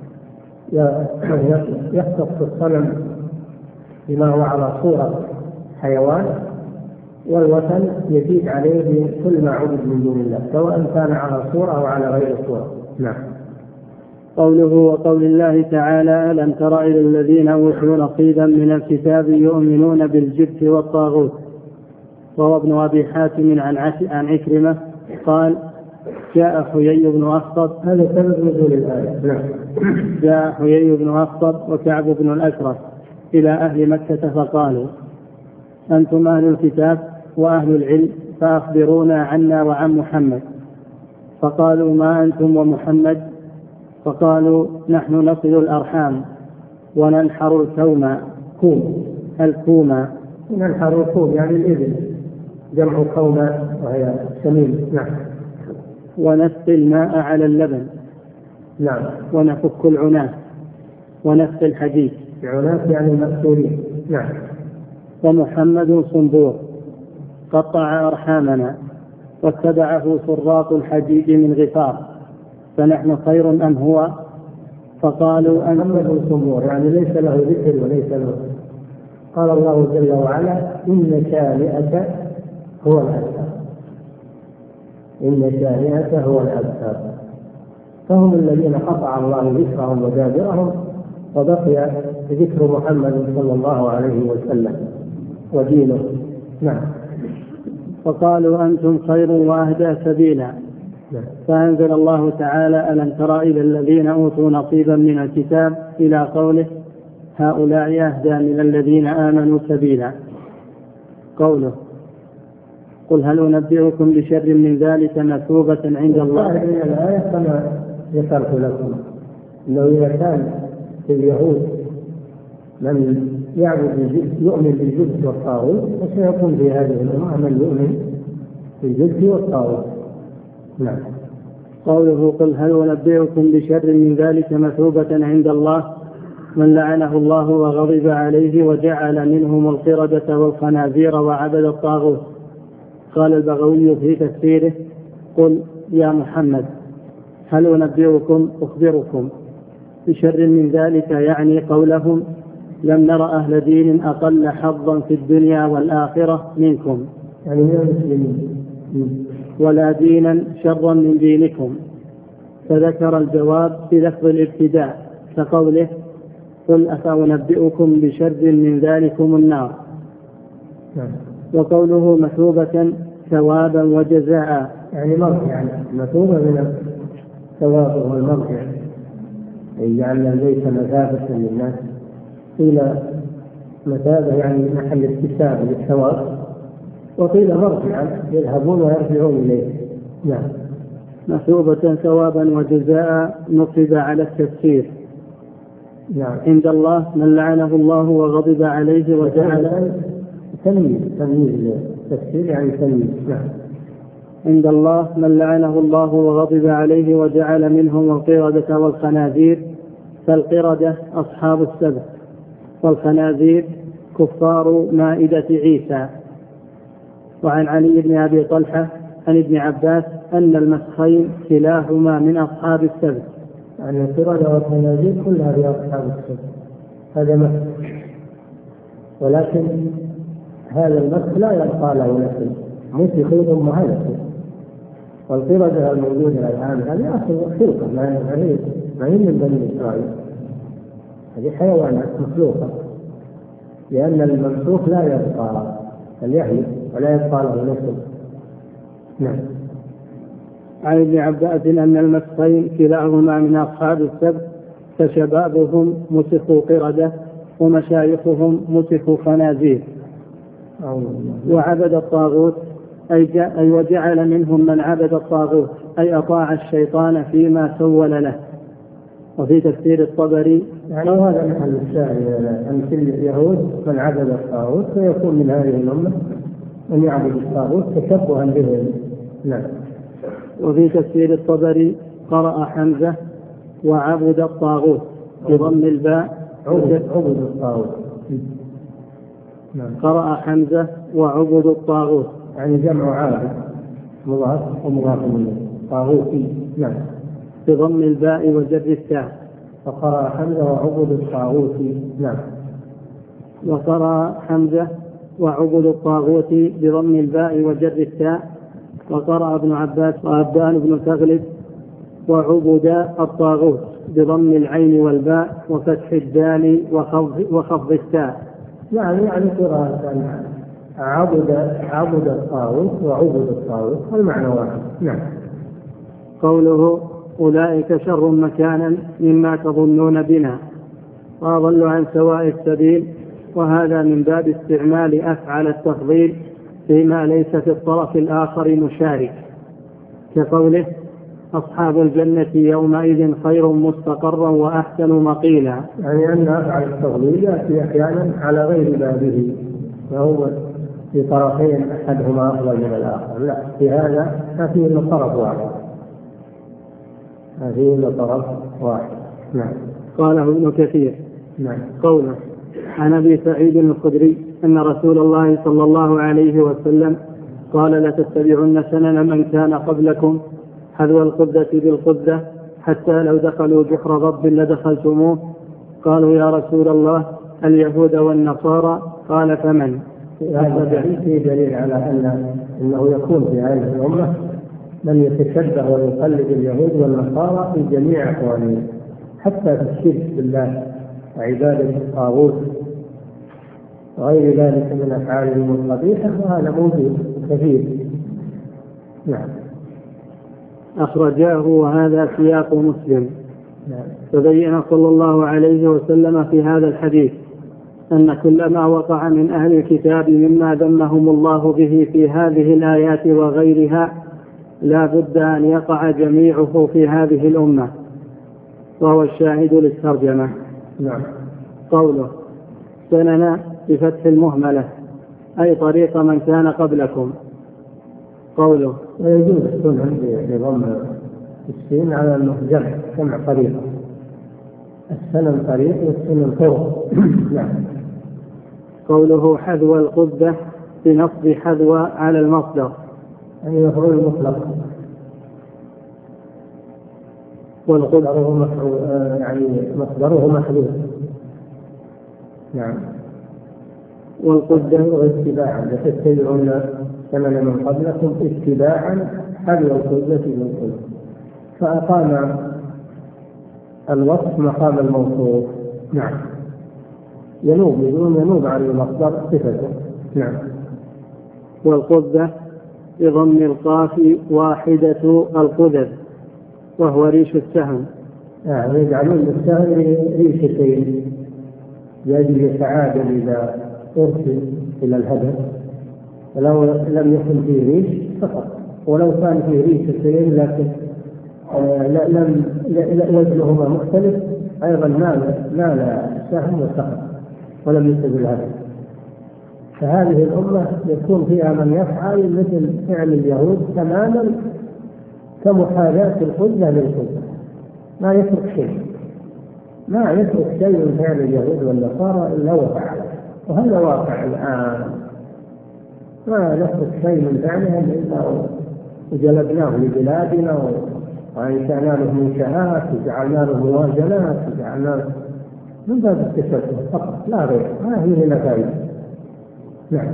يختص الصنم بما هو على صورة حيوان، والوثن يزيد عليه بكل ما عبد من دون الله، سواء كان على صورة أو على غير صورة. نعم.
قوله: وقول الله تعالى: ألم تر إلى الذين أوتوا نصيبا من الكتاب يؤمنون بالجبت والطاغوت. روى ابن أبي حاتم عن عكرمة قال: جاء حيي بن أخطب،
هذا سبب نزول الآية. نعم.
جاء حيي بن أخطب وكعب بن الأشرف إلى أهل مكة فقالوا: أنتم أهل الكتاب وأهل العلم، فأخبرونا عنا وعن محمد. فقالوا: ما أنتم ومحمد؟ فقالوا: نحن نصل الأرحام وننحر الكوم.
ننحر الكوم يعني الإبل، جمع كومة وهي سمين. نعم.
ونسقي الماء على اللبن.
نعم.
ونفك العناة ونسقي الحديد.
العناة يعني المأسورين. نعم.
ومحمد صنبور قطع أرحامنا واتبعه سراق الحديد من غفار، فنحن خير أم هو؟ فقالوا:
محمد صنبور يعني ليس له ذكر وليس له. قال الله جل وعلا: إن شانئك هو الأبتر. إن شانئك هو الأبتر. فهم الذين قطع الله ذكرهم ودابرهم، وبقي ذكر محمد صلى الله عليه وسلم ودينه. نعم.
فقالوا: أنتم خير وأهدى سبيلا. فأنزل الله تعالى: ألم تر إلى الذين أوتوا نصيبا من الكتاب، إلى قوله: هؤلاء أهدى من الذين آمنوا سبيلا. قوله: قل هل أنبئكم بشر من ذلك مثوبة عند الله.
هذه الآية كما ذكرت لكم، أنه إذا كان في اليهود من يؤمن بالجبت والطاغوت، وسيكون في هذه الأمة من يؤمن بالجبت والطاغوت. نعم.
قوله: قل هل أنبئكم بشر من ذلك مثوبة عند الله من لعنه الله وغضب عليه وجعل منهم القردة والخنازير وعبد الطاغوت. قال البغوي في تفسيره: قل يا محمد هل أخبركم بشر من ذلك، يعني قولهم: لم نر أهل دين أقل حظا في الدنيا والآخرة منكم،
يعني من المسلمين،
ولا دينا شرا من دينكم. فذكر الجواب بلفظ الابتداء كقوله: قل أفأنبئكم بشر من ذلكم النار. وقوله مثوبة ثوابا وجزاء،
يعني مرجع، يعني مثوبة من الثواب والمرجع، أي جعل البيت مثابة للناس. قيل مثابة يعني محل اكتساب للثواب، وقيل مرجعا يذهبون ويرجعون إليه. نعم.
مثوبة ثوابا وجزاء نصب على التفسير.
نعم.
عند الله من لعنه الله وغضب عليه وجعل
تمييز التفسير يعني تمييز. نعم.
عند الله من لعنه الله وغضب عليه وجعل منهم القردة والخنازير. فالقردة أصحاب السبت، والخنازير كفار مائدة عيسى. وعن علي بن أبي طلحة عن ابن عباس أن المسخين كلاهما من أصحاب السبت.
يعني القردة والخنازير كلها في أصحاب السبت، هذا مثل. ولكن هذا المثل لا يبقى له نسل، مسخ ثم هلك. والقردة الموجودة الآن هذه أصل خلقة، ما هي من بني إسرائيل، هذه حيوانات مخلوقة، لأن الممسوخ لا يبقى، بل يهلك ولا يبقى له نسل. نعم.
عن ابن عباس أن المسخين كلاهما من أصحاب السبت، فشبابهم مسخوا قردة ومشايخهم مسخوا خنازير. وعبد الطاغوت أي وجعل منهم من عبد الطاغوت أي أطاع الشيطان فيما سول له. وفي تفسير الطبري
يعني هذا محل الشاهد أن في اليهود من عبد الطاغوت، فيكون من هذه الأمة من يعبد الطاغوت تشبها بهم. نعم.
وفي تفسير الطبري قرأ حمزة وعبد الطاغوت بضم الباء
عبد الطاغوت.
قرأ حمزة وعبد الطاغوت
يعني جمع عابد مضاف ومضاف إليه طاغوتي. نعم.
بضم الباء وجر التاء.
فقرأ حمزة وعبد الطاغوت. نعم.
وقرأ حمزة وعبد الطاغوت بضم الباء وجر التاء. وقرأ ابن عباس وعبدان بن ثغلب وعبد الطاغوت بضم العين والباء وفتح الدال وخفض التاء.
يعني قراءة عبد الطاغوت وعبد الطاغوت والمعنى واحد. نعم.
قوله أولئك شر مكانا مما تظنون بنا وأضل عن سواء السبيل، وهذا من باب استعمال أفعل التفضيل فيما ليس في الطرف الآخر مشارك، كقوله أصحاب الجنة يومئذ خير مستقرا وأحسن مقيلا.
يعني أن أفعل التفضيل يأتي أحيانا على غير بابه، فهو في طرفين أحدهما أفضل من الآخر، لا، في هذا ما فيه إلا طرف واحد، ما فيه إلا طرف واحد. نعم.
قاله ابن كثير.
نعم.
قوله عن أبي سعيد الخدري أن رسول الله صلى الله عليه وسلم قال لتتبعن سنن من كان قبلكم حذو القدة بالقدة حتى لو دخلوا جحر ضب لدخلتموه. قالوا يا رسول الله اليهود والنصارى؟ قال فمن؟
هذا فيه دليل على أنه يكون في هذه الأمة من يتشبه ويقلد اليهود والنصارى في جميع أحوالهم، حتى في الشرك بالله وعبادة الطاغوت وغير ذلك من أفعالهم القبيحة، وهذا موجود كثير. نعم.
أخرجاه وهذا سياق مسلم.
نعم.
فبين صلى الله عليه وسلم في هذا الحديث أن كل ما وقع من أهل الكتاب مما ذمهم الله به في هذه الآيات وغيرها لا بد أن يقع جميعه في هذه الأمة، وهو الشاهد للترجمة.
نعم. قوله
سنن بفتح المهملة أي طريق من كان قبلكم. قوله
ويجوز السنن بضم السين على أنه جمع طريقة، السنن طريق والسنن طرق. نعم.
قوله حذو القدة بنصب حذو على المصدر
يعني مفعول مطلق، والقدر يعني مصدره محذوف. نعم.
والقدة
اتباعا لتتبعون سنن من قبلكم اتباعا حذو القدة بالقدة، فأقام الوصف مقام الموصوف. نعم. ينوب عن المصدر صفته. نعم.
والقدة بضم القاف واحدة القدر وهو ريش السهم.
يجعلون السهم ريشتين لأجل يتعادل إذا أرسل إلى الهدف، ولو لم يكن فيه ريش فقط، ولو كان فيه ريشتين لكن وزنهما مختلف أيضا نال السهم وسقط ولم يصب الهدف. فهذه الأمة يكون فيها من يفعل مثل فعل اليهود تماما، كمحاذاة القدة للقدة، ما يترك شيء من فعل اليهود والنصارى إلا وفعله، وهذا واقع الآن، ما نترك شيء من فعلهم إلا وجلبناه لبلادنا وأنشأنا له منشآت وجعلنا له موازنات وجعلنا له من باب التشبه فقط لا غير، ما هي نتائج. نعم.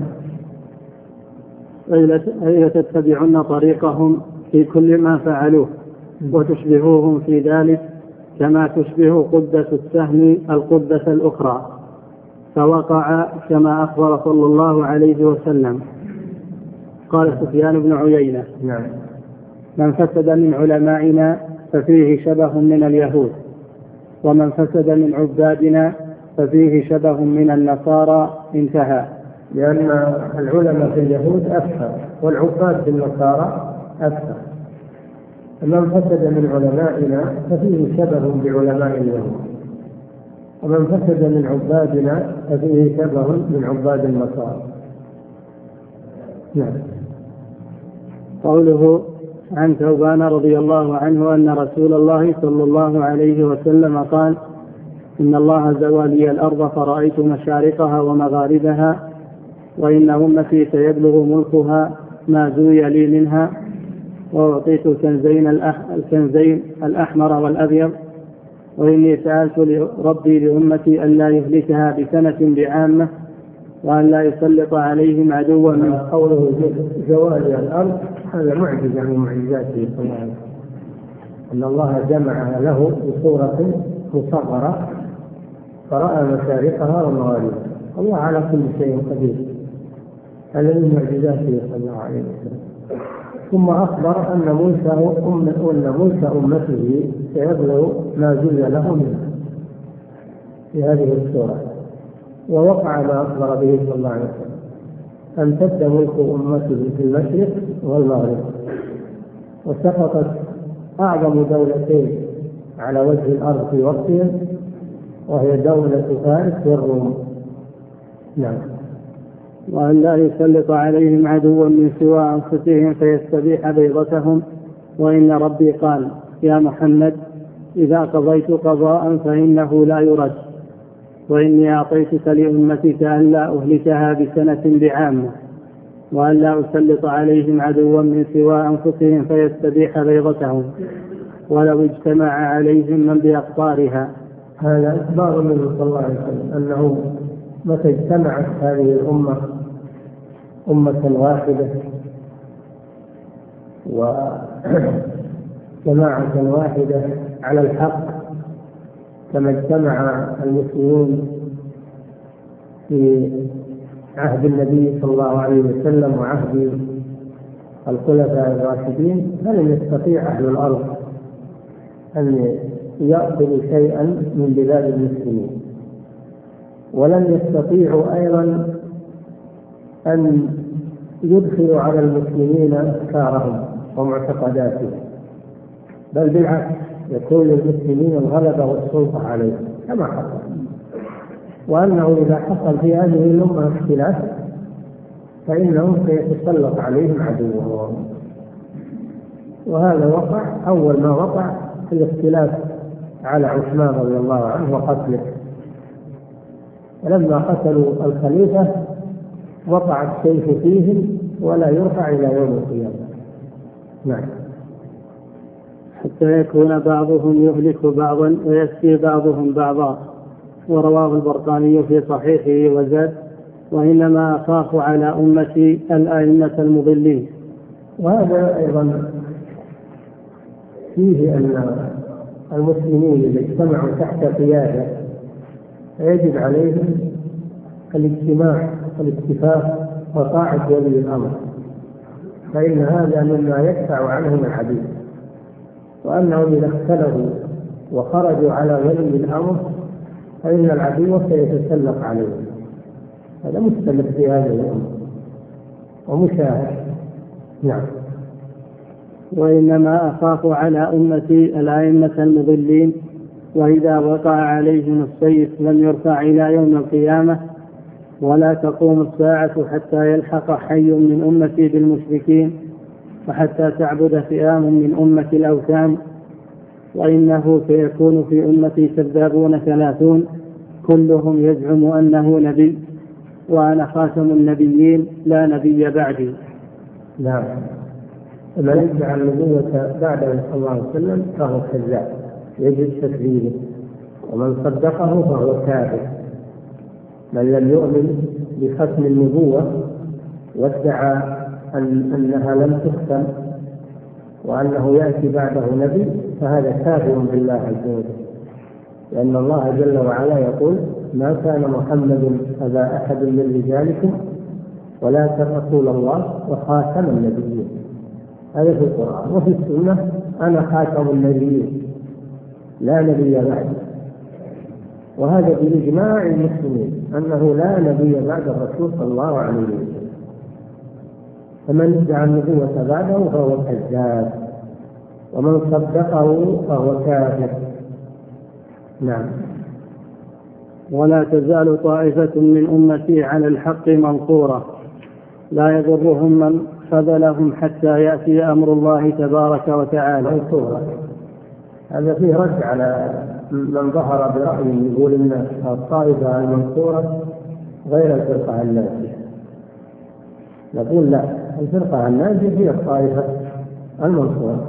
أي تتبعون طريقهم في كل ما فعلوه وتشبهوهم في ذلك كما تشبه قدة السهم القدة الأخرى، فوقع كما أخبر صلى الله عليه وسلم. قال سفيان بن عيينة:
نعم.
من فسد من علمائنا ففيه شبه من اليهود، ومن فسد من عبادنا ففيه شبه من النصارى. انتهى.
لأن العلماء في اليهود أفهم والعباد في النصارى أفهم. من فسد من علمائنا ففيه شبه بعلماء اليهود، ومن فسد من عبادنا ففيه شبه من عباد النصارى. نعم.
قوله عن ثوبان رضي الله عنه أن رسول الله صلى الله عليه وسلم قال: إن الله زوى لي الأرض فرأيت مشارقها ومغاربها، وإن أمتي سيبلغ ملكها ما زوي لي منها، وأعطيت الكنزين الأحمر والأبيض، وإني سألت ربي لأمتي أن لا يهلكها بسنة بعامة، وأن لا يسلط عليهم عدوا من.
قوله زوال الأرض هذا معجزة من معجزاته صلى الله عليه وسلم، أن الله جمع له بصورة مصغرة فرأى مشارقها ومغاربها. الله على كل شيء قدير، هذا من معجزاته صلى الله عليه وسلم. ثم أخبر أن موسى أمته سيبلغ ما زوي له منها في هذه السورة، ووقع ما أخبر به صلى الله عليه وسلم: امتد ملك أمته في المشرق والمغرب، وسقطت أعظم دولتين على وجه الأرض في وقتهم، وهي دولة فارس والروم. نعم.
وأن لا يسلط عليهم عدوا من سوى أنفسهم فيستبيح بيضتهم. وإن ربي قال: يا محمد إذا قضيت قضاء فإنه لا يرد، وإني أعطيتك لأمتك أن لا أهلكها بسنة بعامة، وأن لا أسلط عليهم عدوا من سوى أنفسهم فيستبيح بيضتهم ولو اجتمع عليهم من بأقطارها.
هذا إخبار منه صلى الله عليه وسلم أنه متى اجتمعت هذه الأمة أمة واحدة وجماعة واحدة على الحق، كما اجتمع المسلمون في عهد النبي صلى الله عليه وسلم وعهد الخلفاء الراشدين، فلن يستطيع أهل الأرض أن يأخذوا شيئا من بلاد المسلمين، ولن يستطيعوا أيضا أن يدخلوا على المسلمين أفكارهم ومعتقداتهم، بل بالعكس يكون للمسلمين الغلبة والسلطة عليهم كما حصل. وأنه إذا حصل في هذه الأمة اختلاف فإنهم سيتسلط عليهم عدوهم. وهذا وقع أول ما وقع في الاختلاف على عثمان رضي الله عنه وقتله، ولما قتلوا الخليفة وقع السيف فيهم ولا يرفع إلى يوم القيامة. نعم.
حتى يكون بعضهم يهلك بعضا ويسقي بعضهم بعضا. ورواه البرقاني في صحيحه وزاد: وإنما أخاف على أمتي الأئمة المضلين.
وهذا أيضا فيه أن المسلمين إذا اجتمعوا تحت قيادة يجب عليهم الاجتماع والاتفاق وطاعة ولي الأمر، فإن هذا مما يدفع عنهم العدو. وأنهم إذا اختلفوا وخرجوا على ولي الأمر فإن العدو سيتسلط عليهم. هذا مستمر في هذه الأمة ومشاهد. نعم.
وإنما أخاف على أمتي الأئمة المضلين، وإذا وقع عليهم السيف لم يرفع إلى يوم القيامة، ولا تقوم الساعة حتى يلحق حي من أمتي بالمشركين، وحتى تعبد فئام من أمة الأوثان. وإنه سيكون في أمتي كذابون 30 كلهم يزعم أنه نبي، وأنا خاتم النبيين لا نبي بعدي.
نعم. من ادعى النبوة بعده صلى الله عليه وسلم فهو كذاب يجب تكذيبه، ومن صدقه فهو كاذب. من لم يؤمن بختم النبوة وادعى أنها لم تختم وأنه يأتي بعده نبي فهذا كافر بالله عز وجل، لأن الله جل وعلا يقول: ما كان محمد أبا أحد من رجالكم ولكن رسول الله وخاتم النبيين. هذا في القرآن. وفي السنة: أنا خاتم النبيين لا نبي بعد. وهذا بإجماع المسلمين أنه لا نبي بعد الرسول صلى الله عليه وسلم. فمن ادعى النبوة بعده فهو كذاب، ومن صدقه فهو كافر. نعم.
ولا تزال طائفة من أمتي على الحق منصورة لا يضرهم من خذلهم حتى يأتي أمر الله تبارك وتعالى.
منصورة هذا فيه رد على من ظهر برأيه يقول إن الطائفة المنصورة غير الفرقة الناجية. نقول لا، الفرقة الناجية هي الطائفة المنصورة،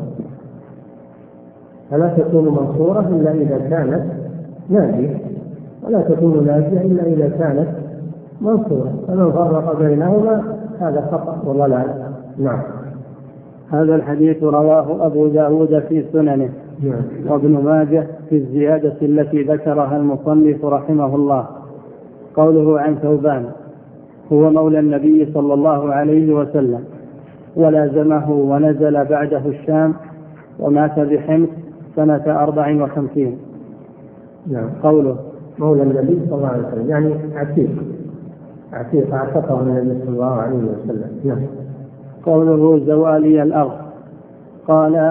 فلا تكون منصورة إلا إذا كانت ناجية، ولا تكون ناجية إلا إذا كانت منصورة. فمن فرق بينهما هذا خطأ وضلال. نعم.
هذا الحديث رواه أبو داود في سننه وابن ماجه في الزيادة التي ذكرها المصنف رحمه الله. قوله عن ثوبان: هو مولى النبي صلى الله عليه وسلم ولازمه ونزل بعده الشام ومات بحمص سنة 54. قوله
مولى النبي صلى الله عليه وسلم يعني عتيق اعتقه من النبي صلى الله عليه وسلم.
قوله زوالي الأرض: قال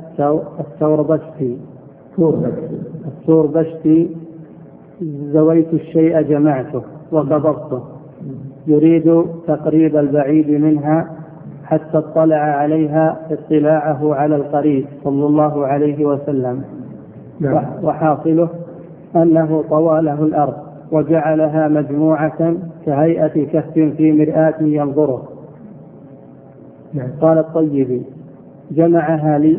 السوربشتي زويت الشيء جمعته وقبضته، يريد تقريب البعيد منها حتى اطلع عليها اطلاعه على القريب صلى الله عليه وسلم. وحاصله أنه طوى له الأرض وجعلها مجموعة كهيئة كف في مرآة ينظره. قال الطيبي: جمعها لي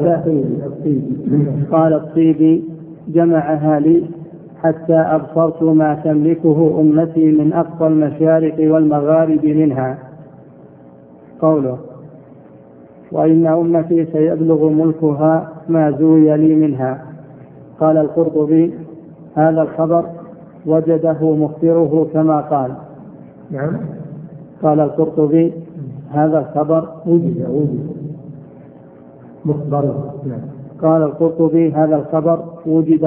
جمعها لي حتى أبصرت ما تملكه أمتي من أقصى المشارق والمغارب منها. قوله: وإن أمتي سيبلغ ملكها ما زوي لي منها. قال القرطبي: هذا الخبر وجده مخبره كما قال. قال القرطبي: هذا الخبر وجد مخبره. قال القرطبي: هذا الخبر وجد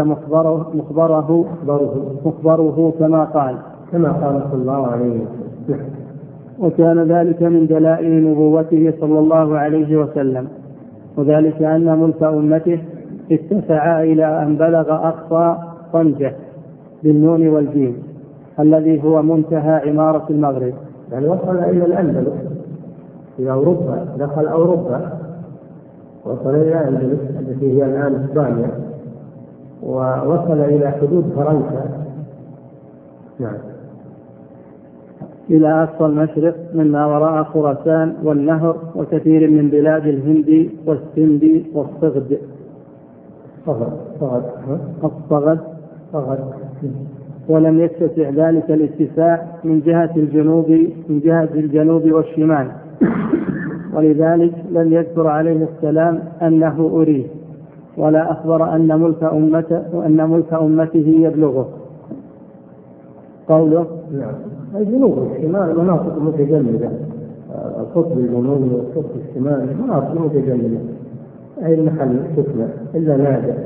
مخبره كما قال
صلى الله عليه وسلم.
وكان ذلك من دلائل نبوته صلى الله عليه وسلم، وذلك أن ملك أمته اتسع إلى أن بلغ أقصى طنجة بالنون والجيم الذي هو منتهى عمارة المغرب،
يعني وصل إلى الأندلس، إلى أوروبا، دخل أوروبا، وصل إلى الأندلس التي هي الآن إسبانيا، ووصل إلى حدود فرنسا.
إلى أقصى المشرق مما وراء خراسان والنهر وكثير من بلاد الهند والسند والصغد. ولم يتسع ذلك الاتساع من جهة الجنوب والشمال، ولذلك لم يذكر عليه السلام أنه أريد، ولا أخبر أن ملك أمته يبلغه. قوله:
الجنوب والشمال مناطق متجمدة، القطب الجنوبي والقطب الشمالي مناطق متجمدة، أي محل سكنة إلا نادر.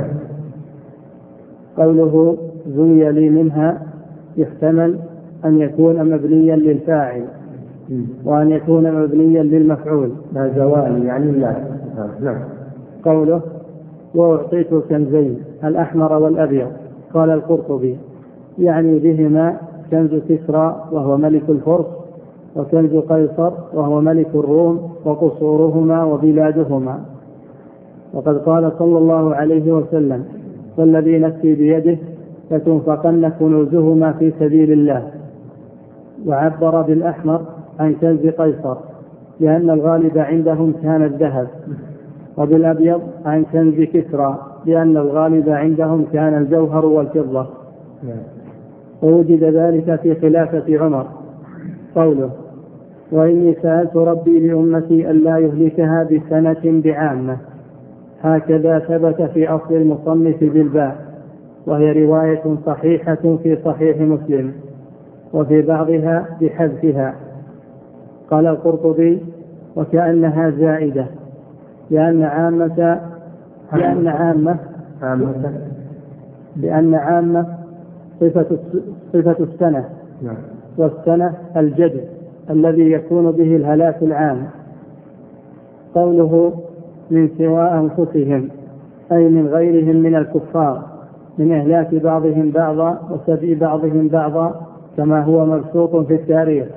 قوله زوي لي منها يحتمل أن يكون مبنيا للفاعل وأن يكون مبنيا للمفعول،
لا زوال يعني لا.
قوله وأعطيت كنزين الأحمر والأبيض. قال القرطبي: يعني بهما كنز كسرى وهو ملك الفرس، وكنز قيصر وهو ملك الروم وقصورهما وبلادهما. وقد قال صلى الله عليه وسلم: والذي نفسي بيده لتنفقن كنوزهما في سبيل الله. وعبر بالأحمر عن كنز قيصر لأن الغالب عندهم كان الذهب، وبالأبيض عن كنز كسرى لأن الغالب عندهم كان الجوهر والفضة. ووجد ذلك في خلافة عمر. قوله: وإني سألت ربي لأمتي ألا يهلكها بسنة بعامة، هكذا ثبت في أصل المصنف بالباء، وهي رواية صحيحة في صحيح مسلم، وفي بعضها بحذفها. قال القرطبي: وكأنها زائدة، لأن عامة صفة السنة، والسنة الجد الذي يكون به الهلاك العام. قوله: من سوى أنفسهم، أي من غيرهم من الكفار، من إهلاك بعضهم بعضا وسبي بعضهم بعضا، كما هو مبسوط في التاريخ،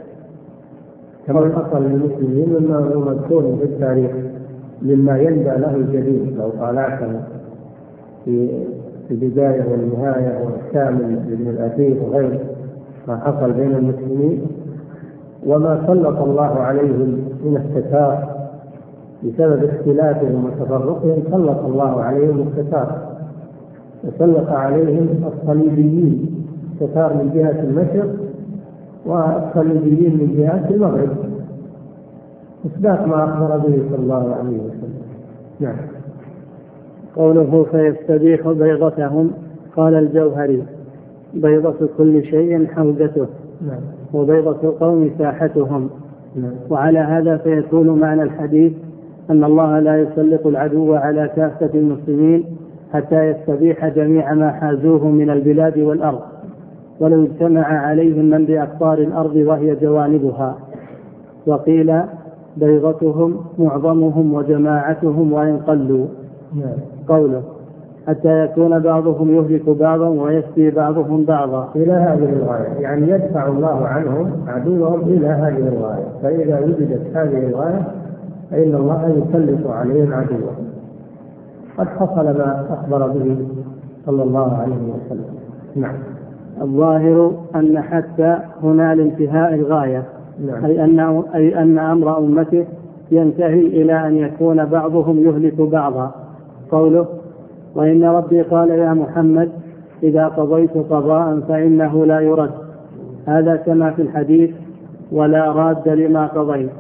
كما حصل للمسلمين مما هو مذكور في التاريخ مما ينبع له الجديد. لو طالعته في البداية والنهاية والكامل لابن الأثير وغيره ما حصل بين المسلمين وما سلط الله عليهم من الستار بسبب اختلافهم وتفرقهم، سلط الله عليهم الستار، وسلط عليهم الصليبيين، ستار من جهة المشرق والصليبيين من جهة المغرب، إثبات ما أخبر به صلى الله عليه وسلم. نعم.
قوله: فيستبيح بيضتهم، قال الجوهري: بيضة كل شيء حوزته، وبيضة القوم ساحتهم. وعلى هذا فيكون معنى الحديث أن الله لا يسلط العدو على كافة المسلمين حتى يستبيح جميع ما حازوه من البلاد والأرض، ولو اجتمع عليهم من بأقطار الأرض وهي جوانبها. وقيل: بيضتهم معظمهم وجماعتهم وإن قلوا. قوله: حتى يكون بعضهم يهلك بعضا ويسبي بعضهم بعضا،
إلى هذه الغاية، يعني يدفع الله عنهم عدوهم إلى هذه الغاية. فإذا وجدت هذه الغاية فإن الله يسلط عليهم عدوهم. قد حصل ما أخبر به صلى الله عليه وسلم. نعم.
الظاهر أن حتى هنا لانتهاء الغاية. نعم. أي أن أمر أمته ينتهي إلى أن يكون بعضهم يهلك بعضا. قوله: وإن ربي قال يا محمد إذا قضيت قضاء فإنه لا يرد، هذا كما في الحديث: ولا راد لما قضيت.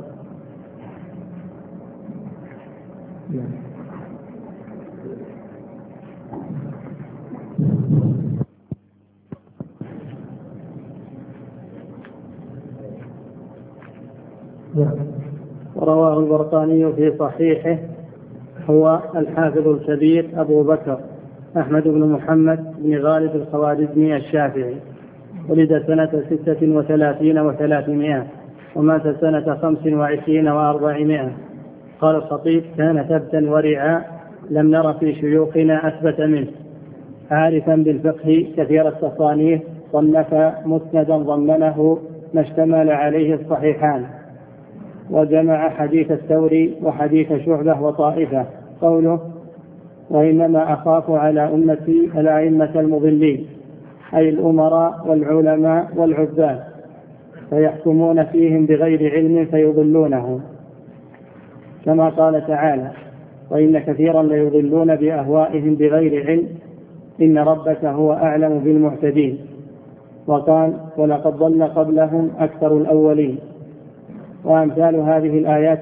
ورواه البرقاني في صحيحه، هو الحافظ الكبير أبو بكر أحمد بن محمد بن غالب الخوارزمي الشافعي، ولد سنة 36 و300 ومات سنة 25 و400. قال الخطيب: كان ثبتا ورعا، لم نر في شيوخنا أثبت منه، عارفا بالفقه كثير التصانيف، صنف مسندا ضمنه ما اشتمل عليه الصحيحان، وجمع حديث الثوري وحديث شعبة وطائفة. قوله: وإنما أخاف على أمتي الأئمة المضلين، أي الأمراء والعلماء والعباد، فيحكمون فيهم بغير علم فيضلونهم، كما قال تعالى: وإن كثيرا ليضلون بأهوائهم بغير علم، إن ربك هو أعلم بالمعتدين. وقال: ولقد ضل قبلهم أكثر الأولين. وأمثال هذه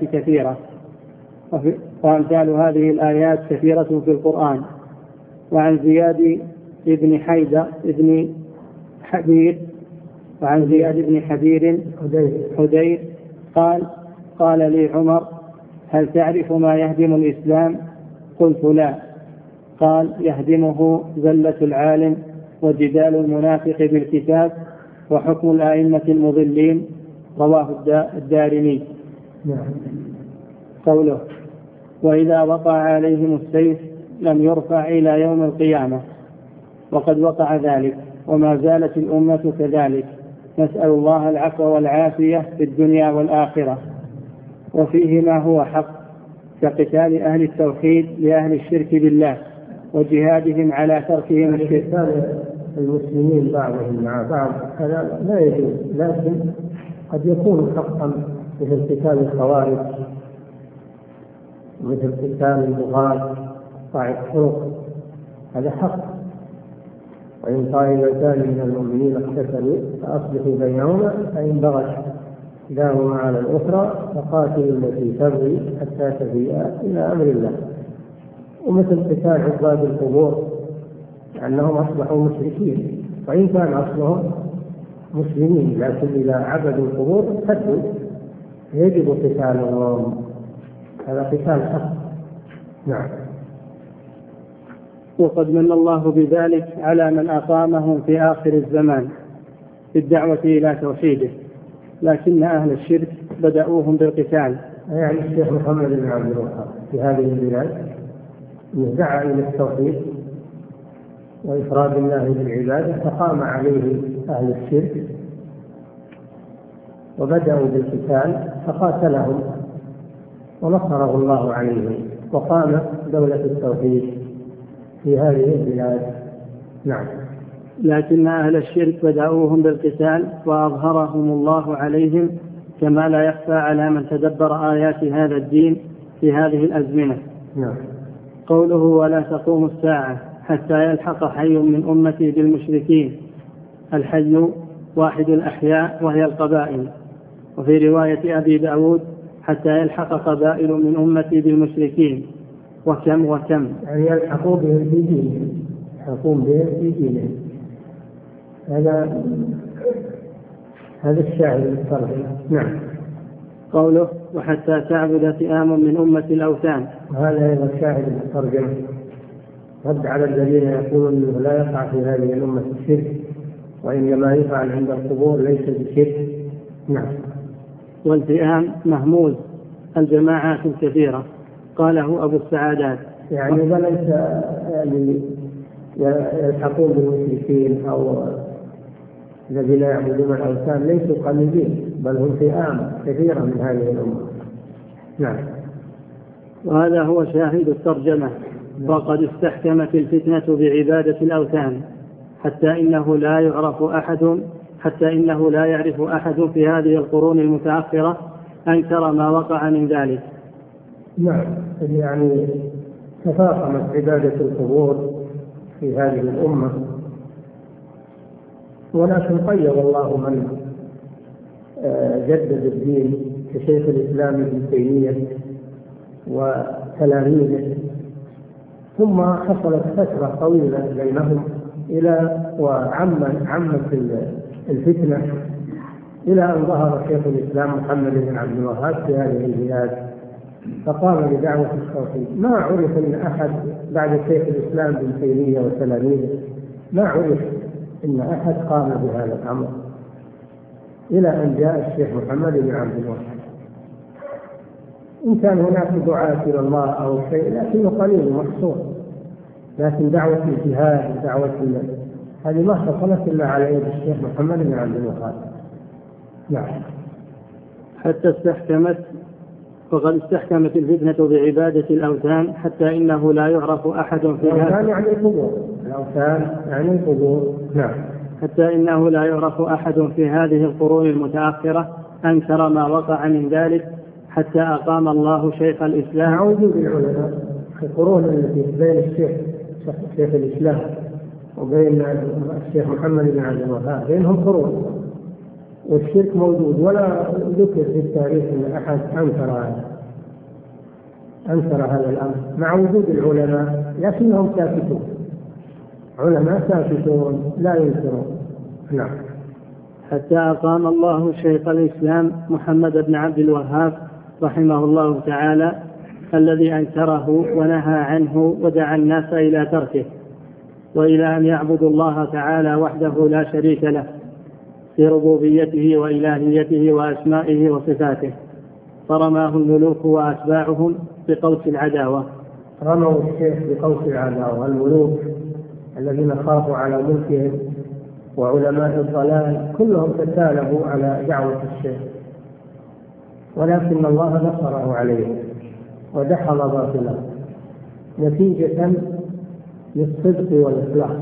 الآيات كثيرة في القرآن. وعن زياد بن حدير قال لي عمر: هل تعرف ما يهدم الإسلام؟ قلت: لا. قال: يهدمه زلة العالم، وجدال المنافق بالكتاب، وحكم الأئمة المضلين. رواه الدارمي. قوله: وإذا وقع عليهم السيف لم يرفع إلى يوم القيامة، وقد وقع ذلك، وما زالت الأمة كذلك، نسأل الله العفو والعافية في الدنيا والآخرة. وفيه ما هو حق، كقتال أهل التوحيد لأهل الشرك بالله، وجهادهم على تركهم الشرك.
المسلمين بعضهم مع بعض هذا لا يجوز، لكن قد يكون حقا مثل قتال الخوارج، مثل قتال البغاة قطاع الطرق، هذا حق. وإن طائفتان من المؤمنين اقتتلوا فأصلحوا بينهما، فإن بغت إحداهما على الأخرى فقاتلوا التي تبغي حتى تفيء إلى أمر الله. ومثل قتال عباد القبور لأنهم أصبحوا مشركين، وإن كان أصلهم مسلمين لكن إذا عبدوا القبور ارتدوا يجب قتالهم، هذا قتال حق. نعم.
وقد من الله بذلك على من أقامهم في آخر الزمان في الدعوة إلى توحيده، لكن أهل الشرك بدأوهم بالقتال.
يعني الشيخ محمد بن عبد الوهاب في هذه البلاد دعا إلى التوحيد وإفراد الله بالعبادة، فقام عليه أهل الشرك وبدأوا بالقتال فقاتلهم ونصره الله عليهم، وقام دولة التوحيد في هذه البلاد. نعم.
لكن أهل الشرك بدأوهم بالقتال وأظهرهم الله عليهم، كما لا يخفى على من تدبر آيات هذا الدين في هذه الأزمنة.
نعم.
قوله ولا تقوم الساعة حتى يلحق حي من أمتي بالمشركين، الحي واحد الأحياء وهي القبائل، وفي رواية أبي داود حتى يلحق قبائل من أمتي بالمشركين، وكم
يعني يلحقوا بهم في دينهم، يلحقون بهم في دينهم. هذا الشاهد الترجمة. نعم.
قوله وحتى تعبد فئام من أمة الأوثان،
وهذا أيضا شاهد الترجمة، رد على الذين يقولون أنه لا يقع في هذه الأمة الشرك، وإنما يفعل عند القبور ليس بشرك. نعم.
والفئام مهموز الجماعات الكثيرة، قاله أبو السعادات.
يعني وليس يعني يلحقون بالمشركين أو الذين يعبدون الأوثان ليسوا قليلين، بل هم فئام كثيرة من هذه الأمة. نعم.
وهذا هو شاهد الترجمة. وقد استحكمت الفتنة بعبادة الأوثان حتى إنه لا يعرف أحد في هذه القرون المتأخرة أنكر ما وقع من ذلك.
نعم. يعني تفاقمت عبادة القبور في هذه الأمة، ولكن قيض الله من جدد الدين كشيخ الإسلام ابن تيمية وتلاميذه، ثم حصلت فترة طويلة بينهم وعمت الفتنة إلى أن ظهر شيخ الإسلام محمد بن عبد الوهاب في هذه البلاد فقام بدعوة التوحيد. ما عرف أن أحد بعد شيخ الإسلام ابن تيمية وتلاميذه، ما عرف أن أحد قام بهذا الأمر إلى أن جاء الشيخ محمد بن عبد الوهاب. إن كان هناك دعاة إلى الله أو شيء لكنه قليل محصور، لكن دعوة الجهاد ودعوة هذه ما حصلت إلا على يد الشيخ محمد بن عبد الوهاب. نعم.
حتى وقد استحكمت الفتنة بعبادة الأوثان حتى إنه لا يعرف أحد في
الأوثان يعني القبور. الأوثان يعني القبور. نعم.
حتى إنه لا يعرف أحد في هذه القرون المتأخرة أنكر ما وقع من ذلك حتى أقام الله شيخ الإسلام.
مع وجود العلماء في القرون التي بين شيخ الإسلام وبين الشيخ محمد بن عبد الوهاب بينهم قرون، والشرك موجود، ولا ذكر في التاريخ أن أحد أنكر هذا الأمر مع وجود العلماء، لكنهم ساكتون، علماء ساكتون لا ينكرون. نعم.
حتى أقام الله شيخ الإسلام محمد بن عبد الوهاب رحمه الله تعالى الذي أنكره ونهى عنه ودعا الناس إلى تركه وإلى أن يعبدوا الله تعالى وحده لا شريك له في ربوبيته وإلهيته وأسمائه وصفاته، فرماه الملوك وأتباعهم بقوس العداوة.
رموا الشيخ بقوس العداوة، الملوك الذين خافوا على ملكهم وعلماء الضلال كلهم تسالبوا على دعوة الشيخ، ولكن الله نصره عليه ودحض باطله نتيجة للصدق والإخلاص،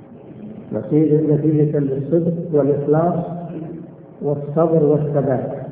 نتيجة للصدق والإخلاص والصبر والثبات.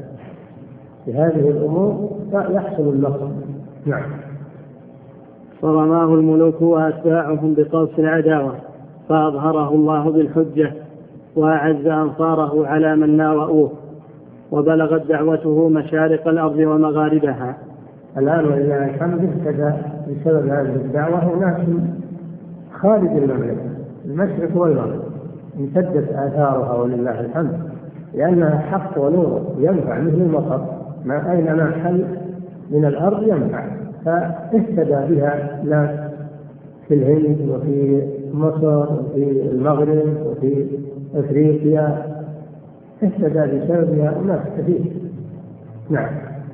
في هذه الأمور يحصل النصر. نعم.
فرماه الملوك وأتباعهم بقوس العداوة فأظهره الله بالحجة وأعز أنصاره على من ناوؤوه، وبلغت دعوته مشارق الأرض ومغاربها.
الآن ولله الحمد اهتدى بسبب هذه الدعوة أناس خارج المملكة، المشرق والمغرب امتدت آثارها ولله الحمد، لأنها حق ونور ينفع مثل المطر، ما أينما حل من الأرض ينفع. فاهتدى بها ناس في الهند وفي مصر وفي المغرب وفي أفريقيا، اهتدى بسببها ناس كثير. نعم.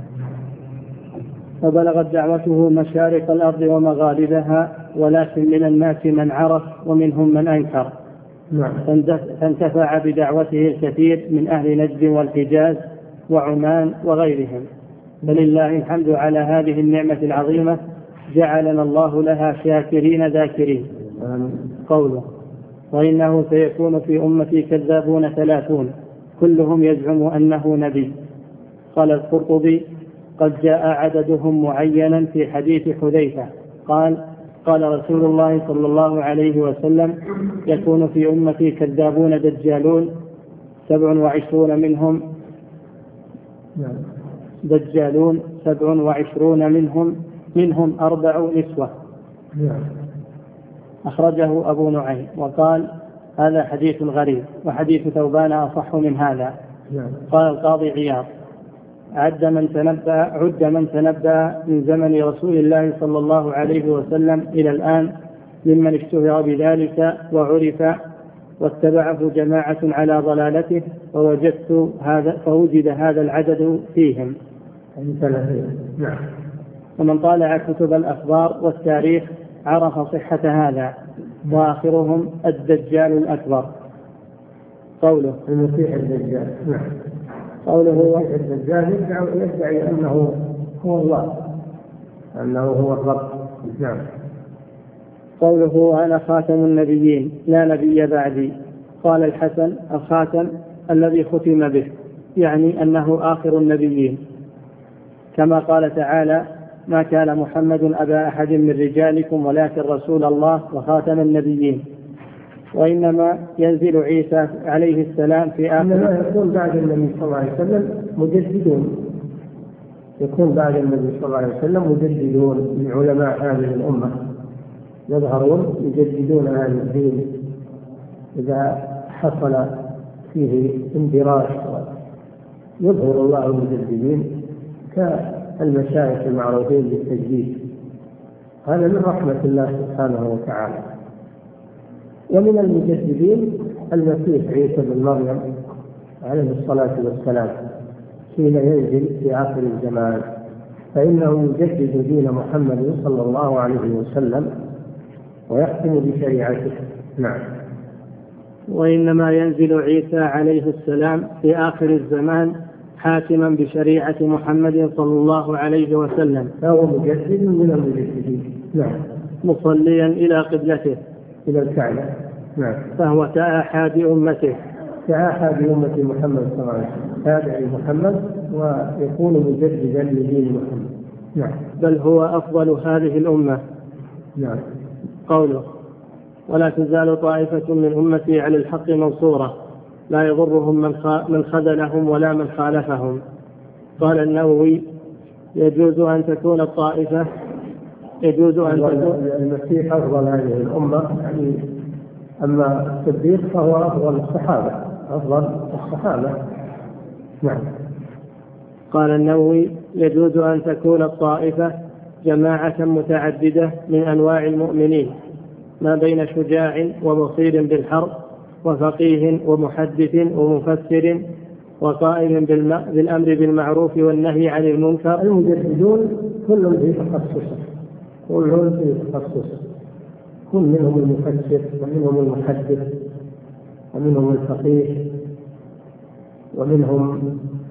فبلغت دعوته مشارق الأرض ومغاربها، ولكن من الناس من عرف ومنهم من أنكر.
نعم.
فانتفع بدعوته الكثير من أهل نجد والحجاز وعمان وغيرهم، فلله الحمد على هذه النعمة العظيمة، جعلنا الله لها شاكرين ذاكرين. قوله: وإنه سيكون في أمتي كذابون 30 كلهم يزعم أنه نبي. قال القرطبي: قد جاء عددهم معينا في حديث حذيفة قال: قال رسول الله صلى الله عليه وسلم: يكون في أمتي كذابون دجالون 27 منهم 4 نسوة. أخرجه أبو نعيم وقال: هذا حديث غريب، وحديث ثوبان أصح من هذا. قال القاضي عياض: عد من تنبأ من زمن رسول الله صلى الله عليه وسلم إلى الآن ممن اشتهر بذلك وعرف واتبعه جماعة على ضلالته، فوجد هذا العدد فيهم. ومن طالع كتب الأخبار والتاريخ عرف صحة هذا، وآخرهم الدجال الأكبر. قوله:
المسيح الدجال.
قوله:
الدجال يدعي أنه هو الله، أنه هو الرب. نعم.
قوله: أنا خاتم النبيين لا نبي بعدي. قال الحسن: الخاتم الذي ختم به، يعني أنه آخر النبيين، كما قال تعالى: ما كان محمد أبا أحد من رجالكم ولكن رسول الله وخاتم النبيين. وإنما ينزل عيسى عليه السلام في آخر.
إنما يكون بعد النبي صلى الله عليه وسلم مجددون، يكون بعد النبي صلى الله عليه وسلم مجددون من علماء هذه الأمة، يظهرون يجددون هذا الدين إذا حصل فيه اندراج، يظهر الله المجددين كالمشايخ المعروفين بالتجديد. هذا من رحمة الله سبحانه وتعالى. ومن المجددين المسيح عيسى بن مريم عليه الصلاة والسلام حين ينزل في آخر الزمان، فإنه يجدد دين محمد صلى الله عليه وسلم ويحكم بشريعته. نعم.
وإنما ينزل عيسى عليه السلام في آخر الزمان حاكما بشريعة محمد صلى الله عليه وسلم،
فهو مجدد من المجددين. نعم.
مصليا إلى قبلته،
إلى الكعبة. نعم.
فهو كأحد أمته،
كأحد أمة محمد صلى الله عليه وسلم، تابع محمد ويكون مجددا لدين محمد. نعم.
بل هو أفضل هذه الأمة.
نعم.
قوله: ولا تزال طائفة من أمتي على الحق منصورة لا يضرهم من خذلهم ولا من خالفهم. قال النووي: يجوز أن تكون الطائفة،
المسيح أفضل هذه الأمة، يعني أما الصديق فهو أفضل الصحابة. نعم.
قال النووي: يجوز أن تكون الطائفة جماعة متعددة من أنواع المؤمنين، ما بين شجاع وبصير بالحرب وفقيه ومحدث ومفسر وقائم بالأمر بالمعروف والنهي عن المنكر.
المجددون كلهم في تخصص، كل منهم المفسر ومنهم المحدث ومنهم الفقيه ومنهم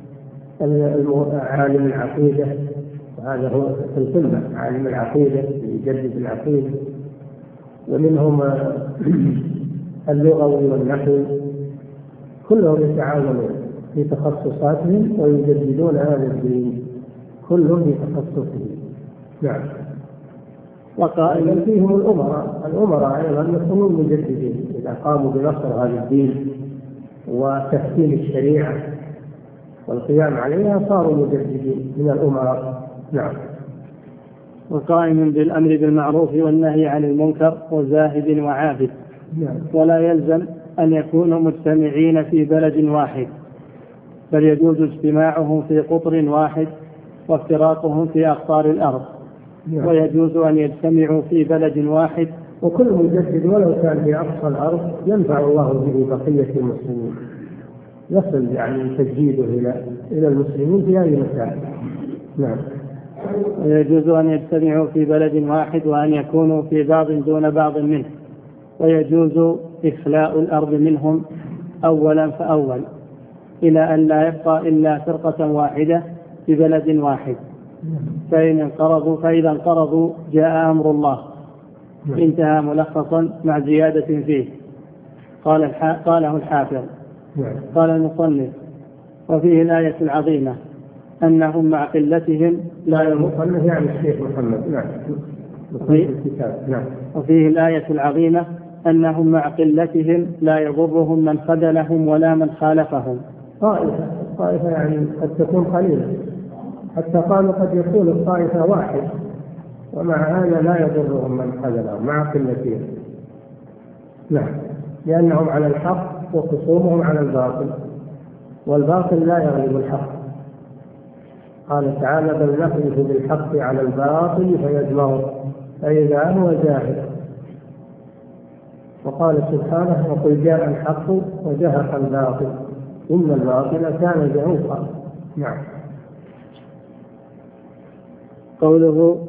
عالم العقيدة، وهذا هو في القمة، عالم العقيدة يجدد العقيدة، ومنهم اللغوي والنحوي، كلهم يتعاونون في تخصصاتهم ويجددون هذا الدين كل بتخصصه. نعم. وقائل فيهم الأمراء أيضا يكونون مجددين إذا قاموا بنصر هذا الدين وتحكيم الشريعة والقيام عليها صاروا مجددين من الأمراء. نعم.
وقائم بالأمر بالمعروف والنهي عن المنكر وزاهد وعابد.
نعم.
ولا يلزم أن يكونوا مجتمعين في بلد واحد، بل يجوز اجتماعهم في قطر واحد وافتراقهم في أقطار الأرض.
نعم.
ويجوز أن يجتمعوا في بلد واحد،
وكل مجدد ولو كان في أقصى الأرض ينفع الله به بقية المسلمين، يصل يعني تجديده إلى المسلمين في أي مكان. نعم.
ويجوز أن يجتمعوا في بلد واحد وأن يكونوا في بعض دون بعض منه، ويجوز إخلاء الأرض منهم أولا فأول إلى أن لا يبقى إلا فرقة واحدة في بلد واحد، فإذا انقرضوا جاء أمر الله. انتهى ملخصا مع زيادة فيه. قاله الحافظ. قال المصنف: وفيه الآية العظيمة أنهم مع قلتهم لا
يضرهم يعني الشيخ محمد. نعم.
وفيه الآية العظيمة أنهم مع قلتهم لا يضرهم من خذلهم ولا من خالفهم.
طائفة يعني قد تكون قليلة، حتى قالوا قد يكون الطائفة واحد، ومع هذا لا يضرهم من خذلهم مع قلتهم. نعم. لأنهم على الحق وخصومهم على الباطل، والباطل لا يغلب الحق. قال تعالى: بل نقذف بالحق على الباطل فيدمغه فإذا هو زاهق. وقال سبحانه: وقل جاء الحق وزهق الباطل إن الباطل كان زهوقا. نعم.
قوله: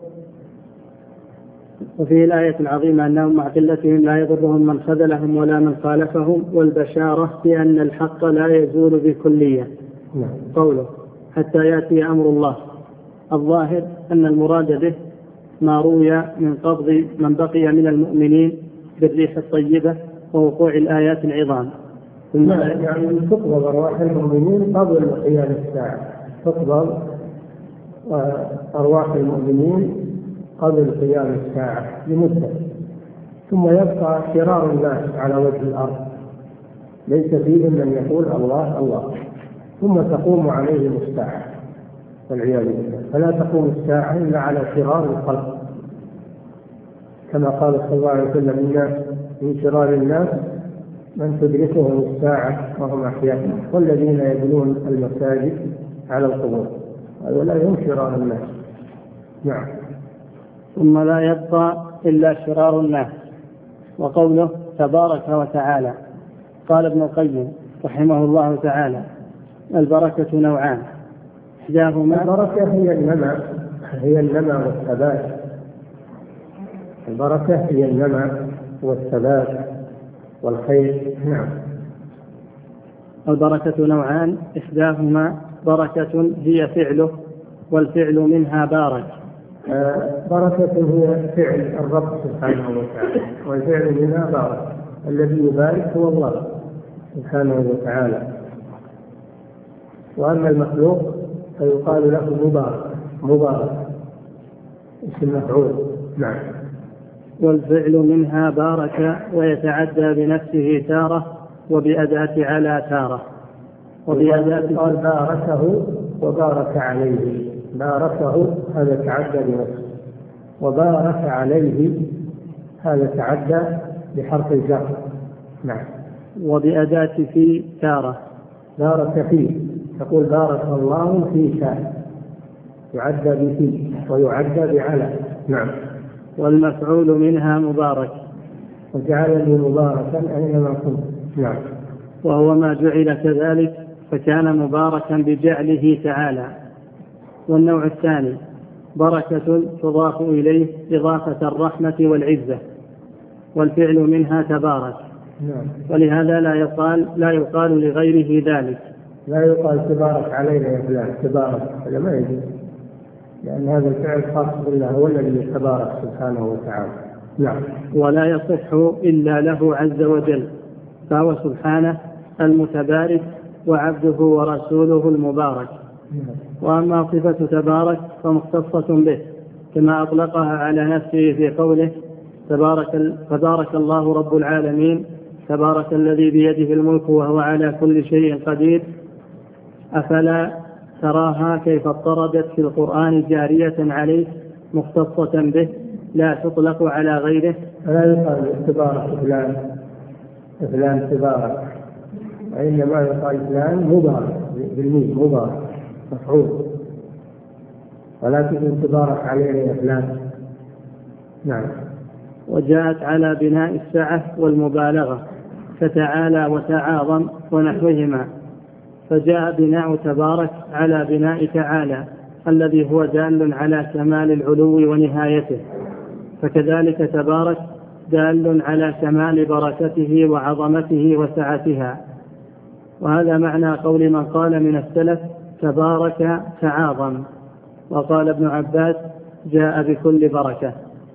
وفيه الآية العظيمة أنهم مع قلتهم لا يضرهم من خذلهم ولا من خالفهم، والبشارة بأن الحق لا يزول بكلية. قوله: حتى يأتي أمر الله. الظاهر أن المراد به ما روي من قبض من بقي من المؤمنين بالريح الطيبة ووقوع الآيات العظام.
يعني تقبض أرواح المؤمنين قبل قيام الساعة، تقبض أرواح المؤمنين قبل قيام الساعة لمدة، ثم يبقى شرار الناس على وجه الأرض ليس فيهم من يقول الله الله، ثم تقوم عليهم الساعة والعياذ بالله. فلا تقوم الساعة إلا على شرار الخلق، كما قال صلى الله عليه وسلم: من شرار الناس من تدركهم الساعة وهم أحياء والذين يبنون المساجد على القبور، هؤلاء هم شرار الناس. نعم.
ثم لا يبقى إلا شرار الناس. وقوله تبارك وتعالى: قال ابن القيم رحمه الله تعالى: البركة نوعان، إحداهما
البركة هي النمى والثبات. البركة هي النمى والثبات والخير. نعم.
البركة نوعان، إحداهما بركة هي فعله، والفعل منها بارك.
بركة هي فعل الرب سبحانه وتعالى، والفعل منها بارك. الذي يبارك هو الله سبحانه وتعالى، وأما المخلوق فيقال له مبارك اسم مفعول. نعم.
والفعل منها بارك، ويتعدى بنفسه تارة وبأداة على تارة.
وبأداة قال باركه وبارك عليه. باركه هذا تعدى بنفسه، وبارك عليه هذا تعدى بحرف الجر. نعم.
وبأداة في تارة.
بارك فيه، تقول بارك الله فيك، يعدى بفي ويعدى بعلى. نعم.
والمفعول منها مبارك،
وجعلني مباركا أينما كنت. نعم.
وهو ما جعل كذلك، فكان مباركا بجعله تعالى. والنوع الثاني بركة تضاف إليه إضافة الرحمة والعزة، والفعل منها تبارك.
نعم.
ولهذا لا يقال لغيره ذلك.
لا يقال تبارك علينا يا فلان تبارك، هذا ما يجوز، لأن هذا الفعل خاص بالله، هو الذي يتبارك سبحانه وتعالى. نعم.
ولا يصح إلا له عز وجل، فهو سبحانه المتبارك وعبده ورسوله المبارك. وأما صفة تبارك فمختصة به كما أطلقها على نفسه في قوله تبارك الله رب العالمين تبارك الذي بيده الملك وهو على كل شيء قدير. أفلا تراها كيف اضطردت في القرآن جارية عليه مختصة به لا تطلق على غيره.
لا يقال تبارك فلان تبارك، وإنما يقال فلان مبارك بالميم مبارك مفعول، ولا تكون تبارك عليه يا فلان. نعم.
وجاءت على بناء السعة والمبالغة فتعالى وتعاظم ونحوهما، فجاء بناء تبارك على بناء تعالى الذي هو دال على كمال العلو ونهايته، فكذلك تبارك دال على كمال بركته وعظمته وسعتها. وهذا معنى قول من قال من السلف تبارك تعاظم. وقال ابن عباس جاء بكل بركة.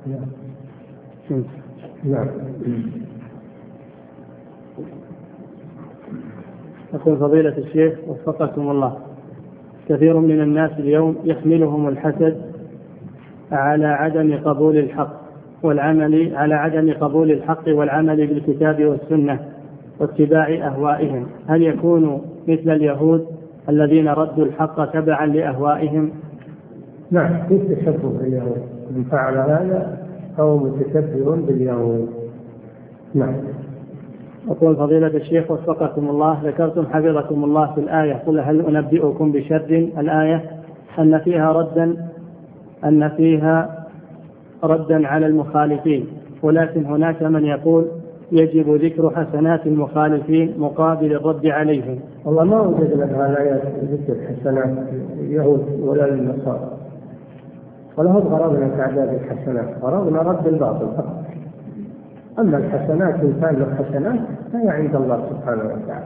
نعم.
يقول فضيلة الشيخ وفقكم الله: كثير من الناس اليوم يحملهم الحسد على عدم قبول الحق والعمل بالكتاب والسنة واتباع أهوائهم، هل يكون مثل اليهود الذين ردوا الحق تبعا لأهوائهم؟
نعم، يتشبه باليهود، من فعل هذا فهو متشبه باليهود. نعم.
أقول فضيلة الشيخ وفقكم الله: ذكرتم حفظكم الله في الآية قل هل أنبئكم بشر الآية أن فيها ردا على المخالفين، ولكن هناك من يقول يجب ذكر حسنات المخالفين مقابل الرد عليهم.
والله ما وجدنا في الآيات ذكر حسنات اليهود ولا النصارى، ولا هم غرضنا تعداد الحسنات، غرضنا رد الباطل فقط. أما الحسنات إن كان له حسنات فهي عند الله سبحانه وتعالى.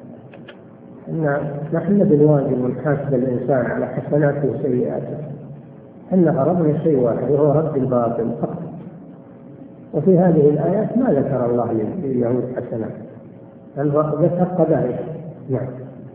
نحن بنواجه ونحاسب الإنسان على حسناته وسيئاته، إن غرضنا شيء واحد وهو رد الباطل فقط. وفي هذه الآيات ما ذكر الله لليهود حسنات، بل ذكر قبائح. نعم.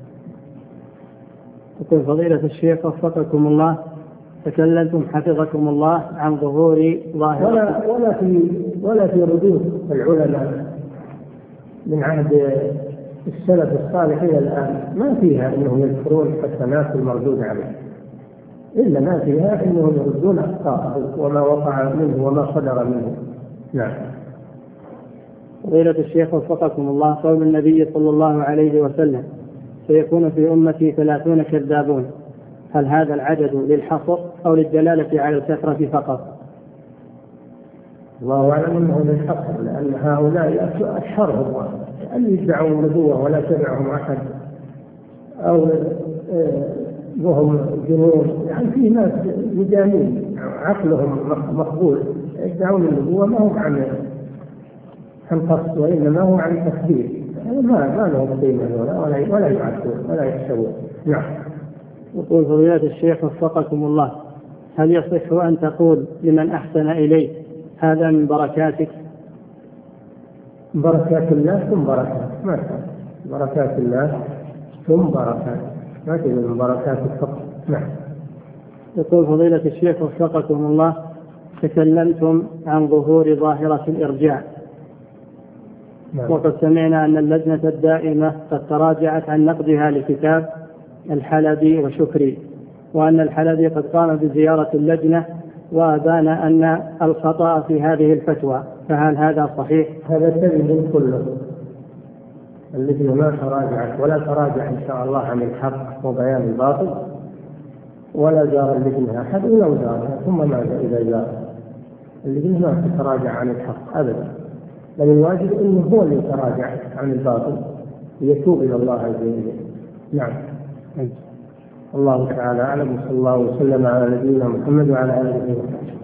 يقول فضيلة الشيخ وفقكم الله: تكلمتم حفظكم الله عن ظهور ظاهرة
ولا في ردود العلماء من عهد السلف الصالح إلى الآن ما فيها أنهم يذكرون حسنات المردود عليه، إلا ما فيها أنهم يردون أخطاءه وما وقع منه وما صدر منه. نعم.
فضيلة الشيخ وفقكم الله: قول النبي صلى الله عليه وسلم سيكون في أمتي 30 كذابون، هل هذا العدد للحصر أو للدلالة على الكثرة فقط؟
الله أعلم أنه للحصر، لأن هؤلاء أشهرهم أن يدعوا النبوة ولا تبعهم أحد، أو وهم جنون، يعني في ناس مجانين عقلهم مقبول يدعون النبوة ما هم عن قصد وإنما هو عن تخدير، ما لهم قيمة ولا يعدون ولا يحسبون. نعم.
يقول فضيلة الشيخ وفقكم الله: هل يصح أن تقول لمن أحسن إليه هذا من بركاتك؟
بركات الله ثم بركات، ما كان بركات الله ثم بركات، ما كان من بركاتك فقط. نعم.
يقول فضيلة الشيخ وفقكم الله: تكلمتم عن ظهور ظاهرة الإرجاع، وقد سمعنا أن اللجنة الدائمة قد تراجعت عن نقدها لكتاب الحلبي وشكري، وأن الحلبي قد قام بزيارة اللجنة وأبان أن الخطأ في هذه الفتوى، فهل هذا صحيح؟
هذا كذب كله. اللجنة ما تراجعت ولا تراجع إن شاء الله عن الحق وبيان الباطل، ولا زار اللجنة أحد ولو زارها، ثم ماذا إذا زار؟ اللجنة ما تتراجع عن الحق أبدا، بل الواجب أنه هو اللي يتراجع عن الباطل ليتوب إلى الله عز وجل. نعم. الله تعالى أعلم، وصلى الله وسلم على نبينا محمد وعلى آله وصحبه.